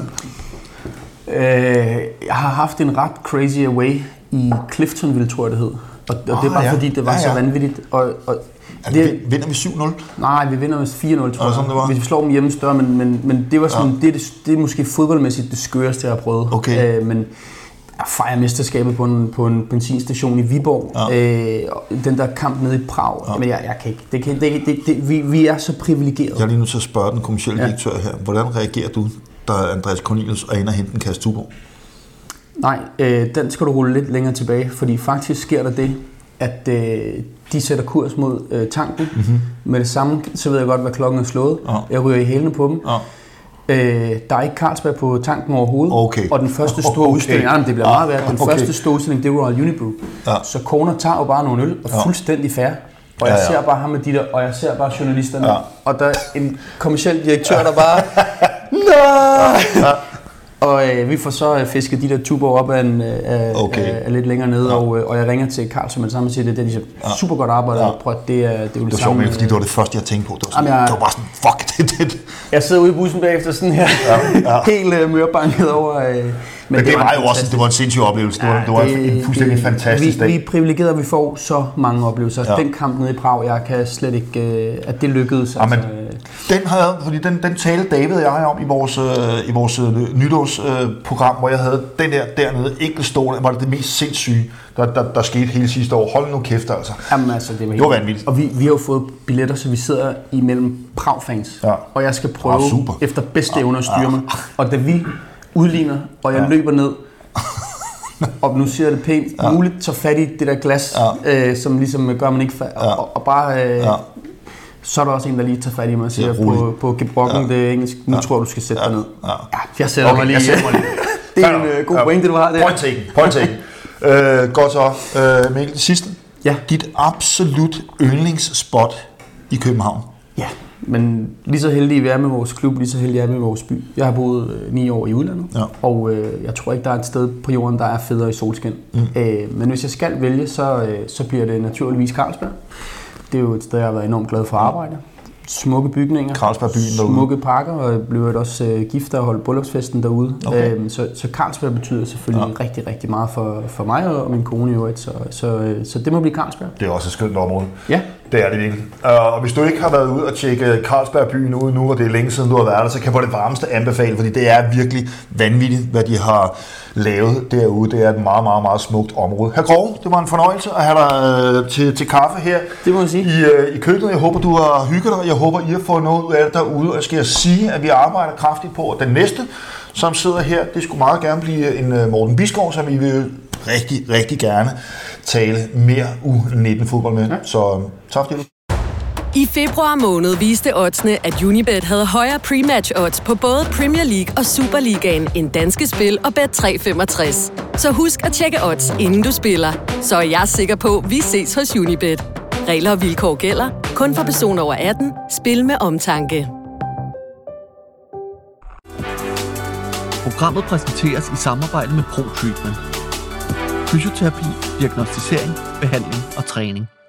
øh, jeg har haft en ret crazy away i Cliftonville, tror jeg det hed. Og, og oh, det er bare ja. fordi, det var ja, ja. så vanvittigt. Og, og det, vinder vi syv nul? Nej, vi vinder med fire nul, tror jeg. Sådan, det var. Hvis vi slår dem hjemme større, men, men, men det var sådan, ja. det, det, det er måske fodboldmæssigt det skøreste, jeg har prøvet. Okay. Øh, men jeg fejrer mesterskabet på en, på en benzinstation i Viborg. Ja. Øh, den der kamp nede i Prag. Ja. Men jeg, jeg kan ikke. Det kan, det, det, det, vi, vi er så privilegerede. Jeg er lige nødt til at spørge den kommercielle ja. direktør her. Hvordan reagerer du, da Andreas Cornelius er inde og hente en kasse Tuborg? Nej, øh, den skal du rulle lidt længere tilbage, fordi faktisk sker der det, at øh, de sætter kurs mod øh, tanken. Mm-hmm. Med det samme, så ved jeg godt, hvad klokken er slået. Ja. Jeg ryger i hælene på dem. Ja. Øh, der er ikke Carlsberg på tanken overhovedet, okay. og den første store okay. udstilling, ja, det bliver meget værd, den okay. første store udstilling, det var Royal Unibrew. Ja. Så Corner tager jo bare nogle øl, og ja. fuldstændig fair. Og jeg ja, ja. ser bare ham med de der, og jeg ser bare journalisterne, ja. og der er en kommerciel direktør, der bare, nej! Ja. Ja. Og øh, vi får så øh, fisket de der Tuborg op af, en, øh, okay. af, af lidt længere nede, ja. og, øh, og jeg ringer til Carlsberg med det samme og siger, det er de ja. super godt arbejde, ja. prøv, det er, det er jo det, det var sjovt, fordi det var det første, jeg tænkte på. Det var, sådan, jeg, det var bare sådan, fuck det, det. Jeg sidder ude i bussen bagefter sådan her, ja. Ja. helt øh, mørbanket over. Øh, men, men det, det var jo også det var en sindssyg oplevelse. Det var, ja, det var det, en fuldstændig det, fantastisk vi, dag. Vi er privilegerede, at vi får så mange oplevelser. Ja. Den kamp nede i Prag, jeg kan slet ikke, øh, at det lykkedes. Ja, altså, øh, den havde, fordi den, den tale David og jeg om i vores, øh, i vores øh, nytårsprogram, øh, hvor jeg havde den der dernede enkeltstående, var det det mest sindssyge, der, der, der skete hele sidste år. Hold nu kæft, altså. Jamen, altså det var, det var vanvittigt. Og vi, vi har jo fået billetter, så vi sidder imellem Prag-fans, ja. og jeg skal prøve ja, efter bedste evne at styre mig. Og da vi udligner, og jeg ja. løber ned, og nu siger jeg det pænt, ja. muligt tager fat i det der glas, ja. øh, som ligesom gør man ikke fa- ja. og, og bare øh, ja. så er der også en, der lige tager fat i mig og siger på, på gebrokken, ja. det er engelsk, nu ja. tror jeg, du skal sætte ja. dig ned. Ja. Ja, jeg sætter okay, mig lige. Sætter mig lige. Det er en uh, god ja. pointe, du har der. Point taken, point taken. uh, godt så, uh, Mikkel, det sidste. Ja. Dit absolut yndlingsspot i København. Ja, men lige så heldige vi er med vores klub, lige så heldige er vi med vores by. Jeg har boet øh, ni år i udlandet, ja. og øh, jeg tror ikke, der er et sted på jorden, der er federe i solskin. Mm. Øh, men hvis jeg skal vælge, så, øh, så bliver det naturligvis Carlsberg. Det er jo et sted, jeg har været enormt glad for at arbejde. Smukke bygninger, smukke parker, og jeg blev også øh, gift og holdt bryllupsfesten derude. Okay. Øhm, så, så Carlsberg betyder selvfølgelig ja. rigtig, rigtig meget for, for mig og min kone i øvrigt, så, så, så det må blive Carlsberg. Det er også et skønt område. Ja. Det er det virkelig. Uh, og hvis du ikke har været ude og tjekke Carlsberg-byen ud nu, og det er længe siden du har været der, så kan jeg på det varmeste anbefale, fordi det er virkelig vanvittigt, hvad de har lavet derude. Det er et meget, meget, meget smukt område. Hr. Grove, det var en fornøjelse at have dig uh, til, til kaffe her. Det må jeg sige. I, uh, i køkkenet. Jeg håber, du har hygget dig. Jeg håber, I har fået noget ud af det derude. Og jeg skal sige, at vi arbejder kraftigt på, at den næste, som sidder her, det skulle meget gerne blive en uh, Morten Bisgaard, som vi vil rigtig, rigtig gerne tale mere U nitten fodbold med. Ja. Så tak fordi du. I februar måned viste oddsene, at Unibet havde højere pre-match odds på både Premier League og Superligaen end Danske Spil og Bet tre femogtres. Så husk at tjekke odds, inden du spiller. Så er jeg sikker på, at vi ses hos Unibet. Regler og vilkår gælder. Kun for personer over atten. Spil med omtanke. Programmet præsenteres i samarbejde med ProTreatment. Fysioterapi, diagnosticering, behandling og træning.